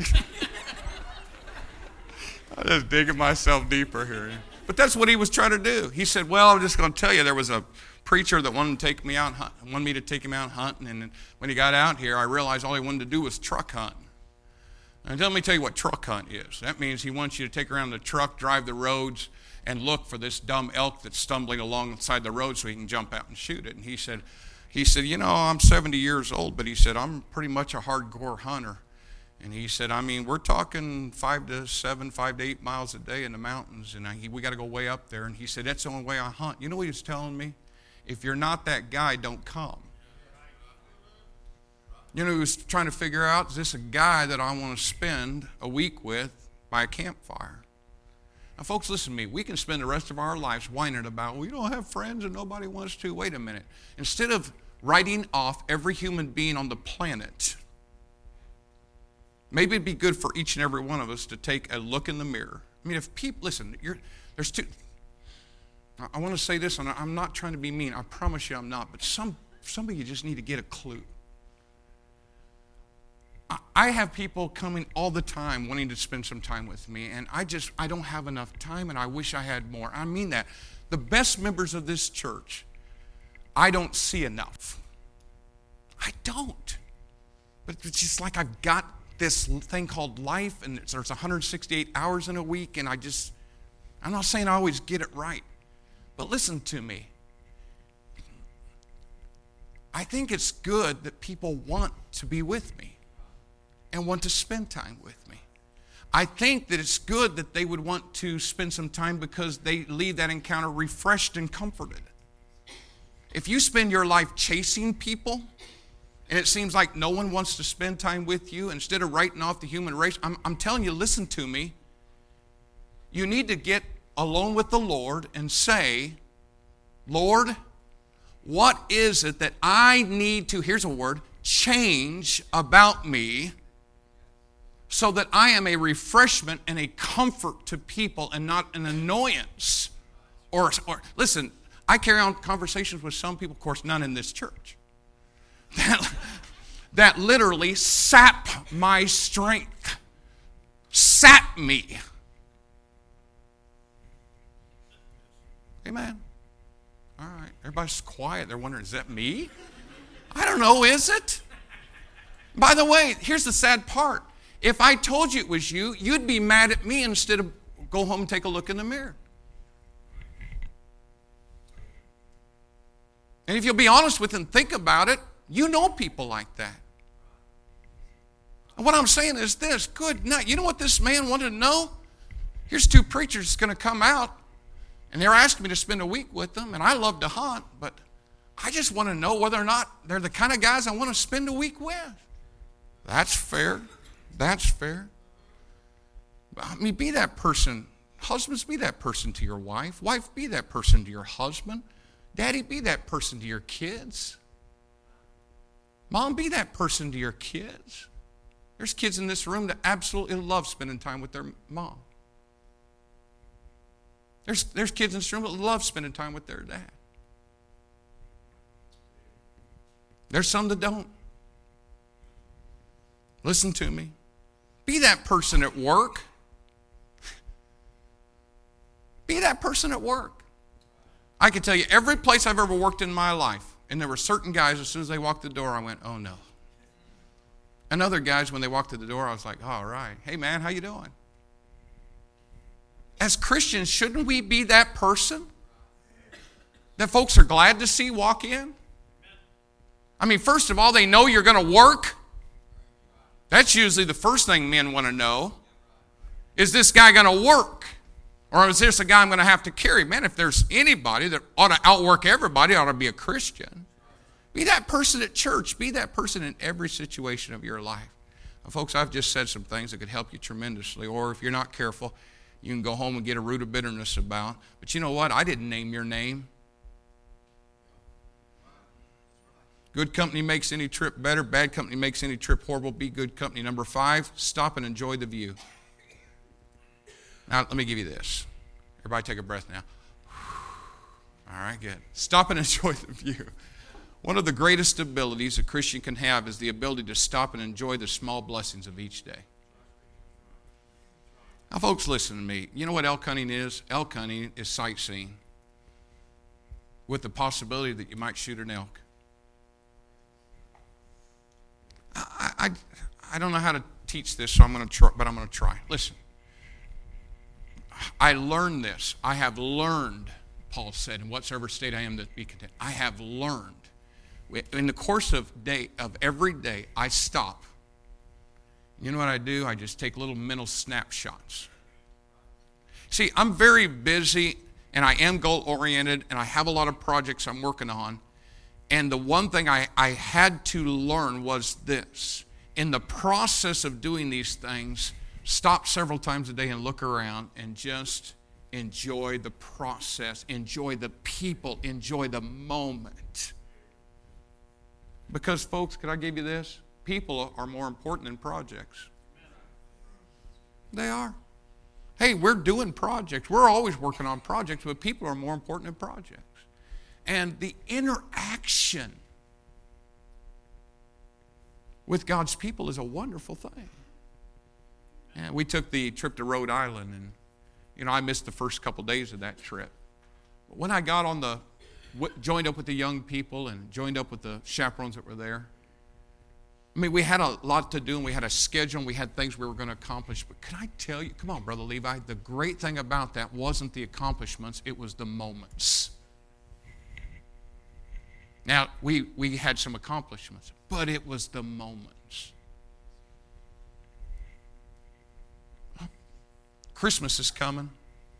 I'm just digging myself deeper here. But that's what he was trying to do. He said, well, I'm just going to to tell you, there was a preacher that wanted me to take him out hunting, and when he got out here, I realized all he wanted to do was truck hunt. And let me tell you what truck hunt is. That means he wants you to take around the truck, drive the roads, and look for this dumb elk that's stumbling alongside the road so he can jump out and shoot it. And he said, I'm 70 years old, but he said, I'm pretty much a hardcore hunter. And he said, we're talking 5 to 8 miles a day in the mountains, and we got to go way up there. And he said, that's the only way I hunt. You know what he was telling me? If you're not that guy, don't come. He was trying to figure out, is this a guy that I want to spend a week with by a campfire? Now, folks, listen to me. We can spend the rest of our lives whining about, we don't have friends and nobody wants to. Wait a minute. Instead of writing off every human being on the planet, maybe it'd be good for each and every one of us to take a look in the mirror. If people, listen, there's two. I want to say this, and I'm not trying to be mean. I promise you I'm not. But some of you just need to get a clue. I have people coming all the time wanting to spend some time with me, and I don't have enough time, and I wish I had more. I mean that. The best members of this church, I don't see enough. I don't. But it's just like I've got this thing called life, and there's 168 hours in a week, and I'm not saying I always get it right. But listen to me. I think it's good that people want to be with me and want to spend time with me. I think that it's good that they would want to spend some time because they leave that encounter refreshed and comforted. If you spend your life chasing people and it seems like no one wants to spend time with you, instead of writing off the human race, I'm telling you, listen to me. You need to get alone with the Lord and say, Lord, what is it that I need to, here's a word, change about me so that I am a refreshment and a comfort to people and not an annoyance? Or listen, I carry on conversations with some people, of course, none in this church, that literally sap my strength, sap me. Amen. All right, everybody's quiet. They're wondering, is that me? I don't know, is it? By the way, here's the sad part. If I told you it was you, you'd be mad at me instead of go home and take a look in the mirror. And if you'll be honest with and think about it, you know people like that. And what I'm saying is this, good night. You know what this man wanted to know? Here's two preachers going to come out, and they're asking me to spend a week with them, and I love to hunt, but I just want to know whether or not they're the kind of guys I want to spend a week with. That's fair. That's fair. I mean, be that person. Husbands, be that person to your wife. Wife, be that person to your husband. Daddy, be that person to your kids. Mom, be that person to your kids. There's kids in this room that absolutely love spending time with their mom. There's kids in this room that love spending time with their dad. There's some that don't. Listen to me. Be that person at work. Be that person at work. I can tell you every place I've ever worked in my life, and there were certain guys, as soon as they walked the door, I went, oh no. And other guys, when they walked through the door, I was like, all right. Hey man, how you doing? As Christians, shouldn't we be that person that folks are glad to see walk in? I mean, first of all, they know you're going to work. That's usually the first thing men want to know. Is this guy going to work? Or is this a guy I'm going to have to carry? Man, if there's anybody that ought to outwork everybody, it ought to be a Christian. Be that person at church. Be that person in every situation of your life. Now, folks, I've just said some things that could help you tremendously. Or if you're not careful, you can go home and get a root of bitterness about. But you know what? I didn't name your name. Good company makes any trip better. Bad company makes any trip horrible. Be good company. Number 5, stop and enjoy the view. Now, let me give you this. Everybody take a breath now. All right, good. Stop and enjoy the view. One of the greatest abilities a Christian can have is the ability to stop and enjoy the small blessings of each day. Now, folks, listen to me. You know what elk hunting is? Elk hunting is sightseeing with the possibility that you might shoot an elk. I don't know how to teach this, so I'm going to try, but I'm going to try. Listen. I learned this. I have learned, Paul said, in whatsoever state I am to be content. I have learned. In the course of every day, I stop. You know what I do? I just take little mental snapshots. See, I'm very busy, and I am goal-oriented, and I have a lot of projects I'm working on. And the one thing I had to learn was this. In the process of doing these things, stop several times a day and look around and just enjoy the process, enjoy the people, enjoy the moment. Because, folks, could I give you this? People are more important than projects. They are. Hey, we're doing projects. We're always working on projects, but people are more important than projects. And the interaction with God's people is a wonderful thing. And we took the trip to Rhode Island, and I missed the first couple days of that trip. But when I got on joined up with the young people and joined up with the chaperones that were there, I mean, we had a lot to do, and we had a schedule, and we had things we were going to accomplish. But can I tell you, come on, Brother Levi, the great thing about that wasn't the accomplishments, it was the moments. Now, we had some accomplishments, but it was the moments. Christmas is coming.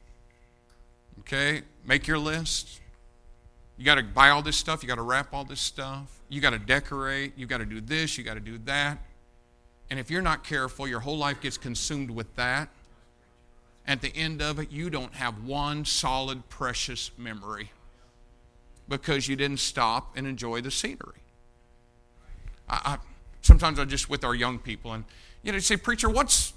Okay, make your list. You got to buy all this stuff. You got to wrap all this stuff. You got to decorate. You got to do this. You got to do that. And if you're not careful, your whole life gets consumed with that. At the end of it, you don't have one solid, precious memory because you didn't stop and enjoy the scenery. Sometimes I'm just with our young people, and you say, preacher, what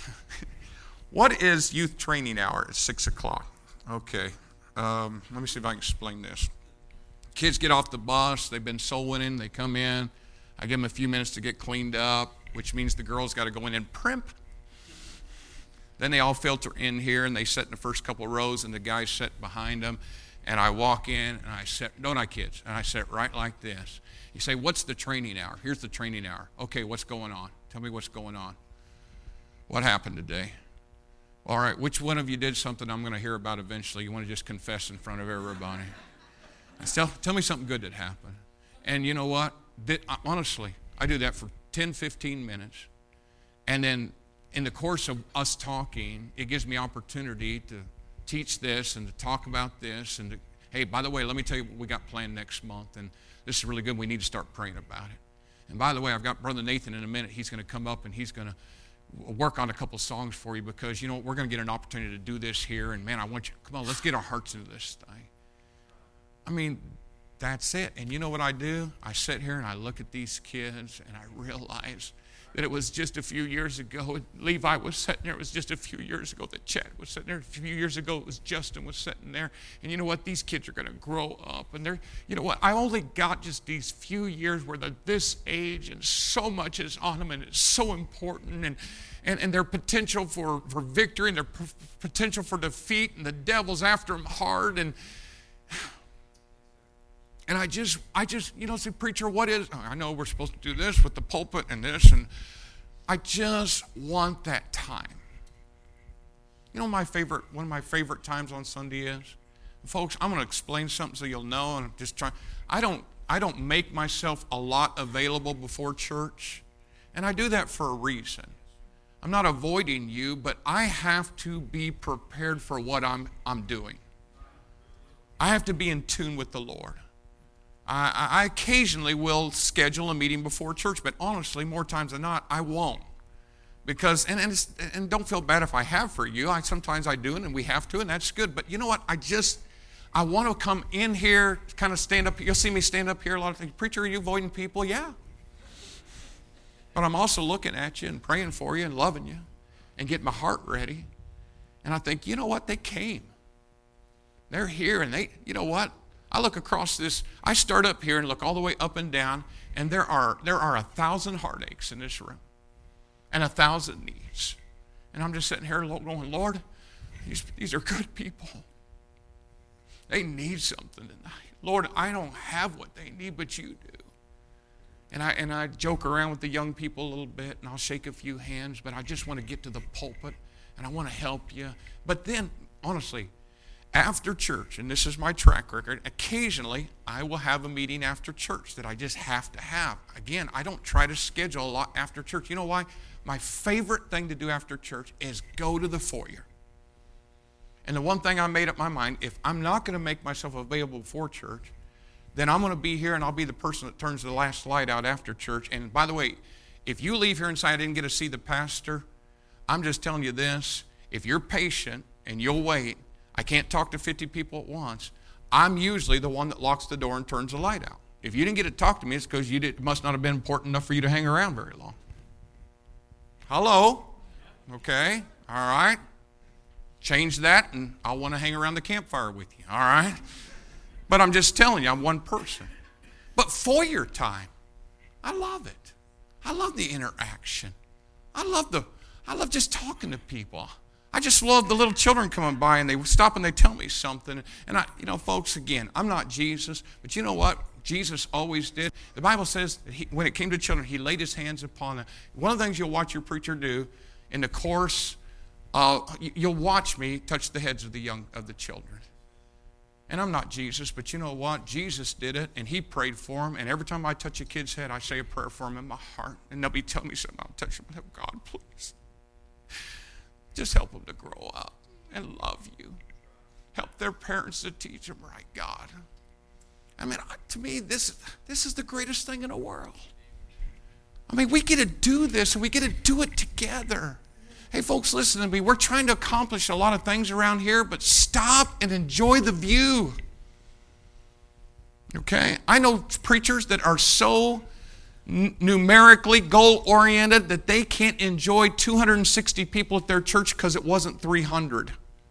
is youth training hour at 6 o'clock? Okay, let me see if I can explain this. Kids get off the bus, they've been soul winning, they come in, I give them a few minutes to get cleaned up, which means the girls got to go in and primp. Then they all filter in here, and they sit in the first couple rows, and the guys sit behind them, and I walk in, and I sit, don't I, kids? And I sit right like this. You say, what's the training hour? Here's the training hour. Okay, what's going on? Tell me what's going on. What happened today? All right, which one of you did something I'm going to hear about eventually? You want to just confess in front of everybody? Tell me something good that happened. And you know what? Honestly, I do that for 10, 15 minutes. And then in the course of us talking, it gives me opportunity to teach this and to talk about this. And hey, by the way, let me tell you what we got planned next month. And this is really good. We need to start praying about it. And by the way, I've got Brother Nathan in a minute. He's going to come up and he's going to work on a couple songs for you because, you know, we're going to get an opportunity to do this here. And, man, I want you, come on, let's get our hearts into this thing. I mean, that's it. And you know what I do? I sit here and I look at these kids and I realize that it was just a few years ago. Levi was sitting there. It was just a few years ago that Chad was sitting there. A few years ago, it was Justin was sitting there. And you know what? These kids are going to grow up. And they're, you know what? I only got just these few years where they're this age and so much is on them and it's so important. And their potential for victory and their potential for defeat, and the devil's after them hard. And I just, you know, say, preacher, what is, I know we're supposed to do this with the pulpit and this, and I just want that time. You know, one of my favorite times on Sunday is, folks, I'm going to explain something so you'll know, and I'm just trying, I don't make myself a lot available before church, and I do that for a reason. I'm not avoiding you, but I have to be prepared for what I'm doing. I have to be in tune with the Lord. I occasionally will schedule a meeting before church, but honestly, more times than not, I won't. Because, and don't feel bad if I have for you. Sometimes I do, and we have to, and that's good. But you know what? I want to come in here, kind of stand up. You'll see me stand up here a lot of things. Preacher, are you avoiding people? Yeah. But I'm also looking at you and praying for you and loving you and getting my heart ready. And I think, you know what? They came. They're here, and you know what? I look across this, I start up here and look all the way up and down, and there are 1,000 heartaches in this room and 1,000 needs. And I'm just sitting here going, Lord, these are good people. They need something tonight. Lord, I don't have what they need, but you do. And I joke around with the young people a little bit, and I'll shake a few hands, but I just want to get to the pulpit, and I want to help you. But then, honestly, after church, and this is my track record, occasionally I will have a meeting after church that I just have to have. Again, I don't try to schedule a lot after church. You know why? My favorite thing to do after church is go to the foyer. And the one thing I made up my mind, if I'm not going to make myself available before church, then I'm going to be here and I'll be the person that turns the last light out after church. And by the way, if you leave here and say I didn't get to see the pastor, I'm just telling you this. If you're patient and you'll wait, I can't talk to 50 people at once. I'm usually the one that locks the door and turns the light out. If you didn't get to talk to me, it's because it must not have been important enough for you to hang around very long. Hello? Okay, all right. Change that, and I'll want to hang around the campfire with you, all right? But I'm just telling you, I'm one person. But foyer time, I love it. I love the interaction. I love just talking to people. I just love the little children coming by and they stop and they tell me something. And folks, again, I'm not Jesus, but you know what? Jesus always did? The Bible says that when it came to children, he laid his hands upon them. One of the things you'll watch your preacher do in the course, you'll watch me touch the heads of the children. And I'm not Jesus, but you know what? Jesus did it, and he prayed for them. And every time I touch a kid's head, I say a prayer for them in my heart. And they'll be telling me something. I'll touch them and say, God, please, just help them to grow up and love you. Help their parents to teach them right, God. I mean, to me, this is the greatest thing in the world. I mean, we get to do this, and we get to do it together. Hey, folks, listen to me. We're trying to accomplish a lot of things around here, but stop and enjoy the view. Okay? I know preachers that are so numerically goal-oriented that they can't enjoy 260 people at their church because it wasn't 300.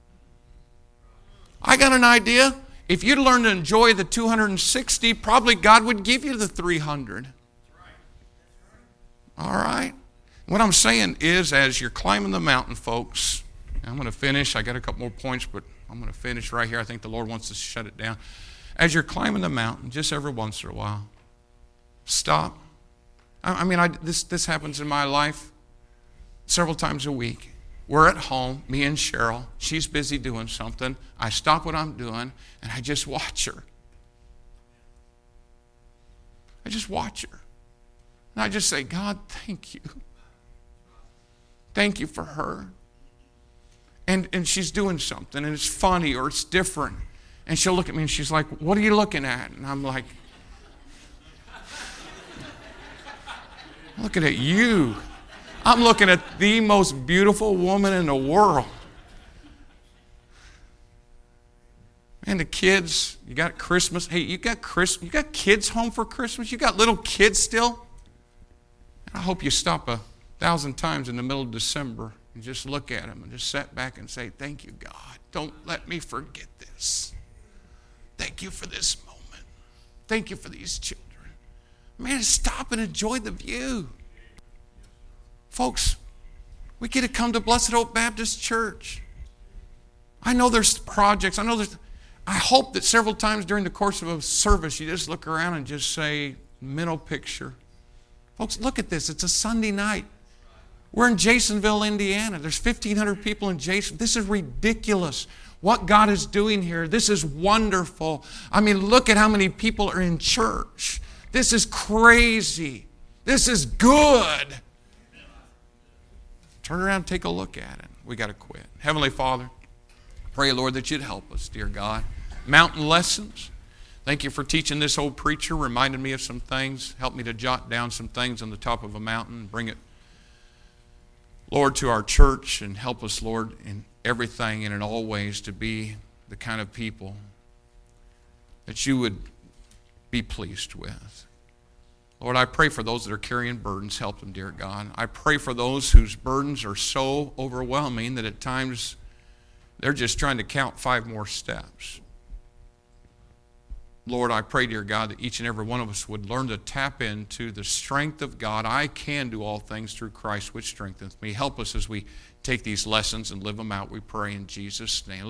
I got an idea. If you'd learn to enjoy the 260, probably God would give you the 300. All right? What I'm saying is, as you're climbing the mountain, folks, I'm going to finish. I got a couple more points, but I'm going to finish right here. I think the Lord wants to shut it down. As you're climbing the mountain, just every once in a while, stop. I mean, this happens in my life several times a week. We're at home, me and Cheryl. She's busy doing something. I stop what I'm doing, and I just watch her. I just watch her. And I just say, God, thank you. Thank you for her. And she's doing something, and it's funny or it's different. And she'll look at me, and she's like, what are you looking at? And I'm like, I'm looking at you. I'm looking at the most beautiful woman in the world. And the kids, you got Christmas. Hey, you got kids home for Christmas? You got little kids still? I hope you stop 1,000 times in the middle of December and just look at them and just sit back and say, thank you, God. Don't let me forget this. Thank you for this moment. Thank you for these children. Man, stop and enjoy the view. Folks, we get to come to Blessed Hope Baptist Church. I know there's projects. I hope that several times during the course of a service, you just look around and just say, mental picture. Folks, look at this. It's a Sunday night. We're in Jasonville, Indiana. There's 1,500 people in Jason. This is ridiculous. What God is doing here, this is wonderful. I mean, look at how many people are in church. This is crazy. This is good. Turn around and take a look at it. We got to quit. Heavenly Father, pray, Lord, that you'd help us, dear God. Mountain lessons. Thank you for teaching this old preacher, reminded me of some things. Help me to jot down some things on the top of a mountain and bring it, Lord, to our church, and help us, Lord, in everything and in all ways to be the kind of people that you would be pleased with. Lord, I pray for those that are carrying burdens. Help them, dear God. I pray for those whose burdens are so overwhelming that at times they're just trying to count 5 more steps. Lord, I pray, dear God, that each and every one of us would learn to tap into the strength of God. I can do all things through Christ, which strengthens me. Help us as we take these lessons and live them out, we pray in Jesus' name.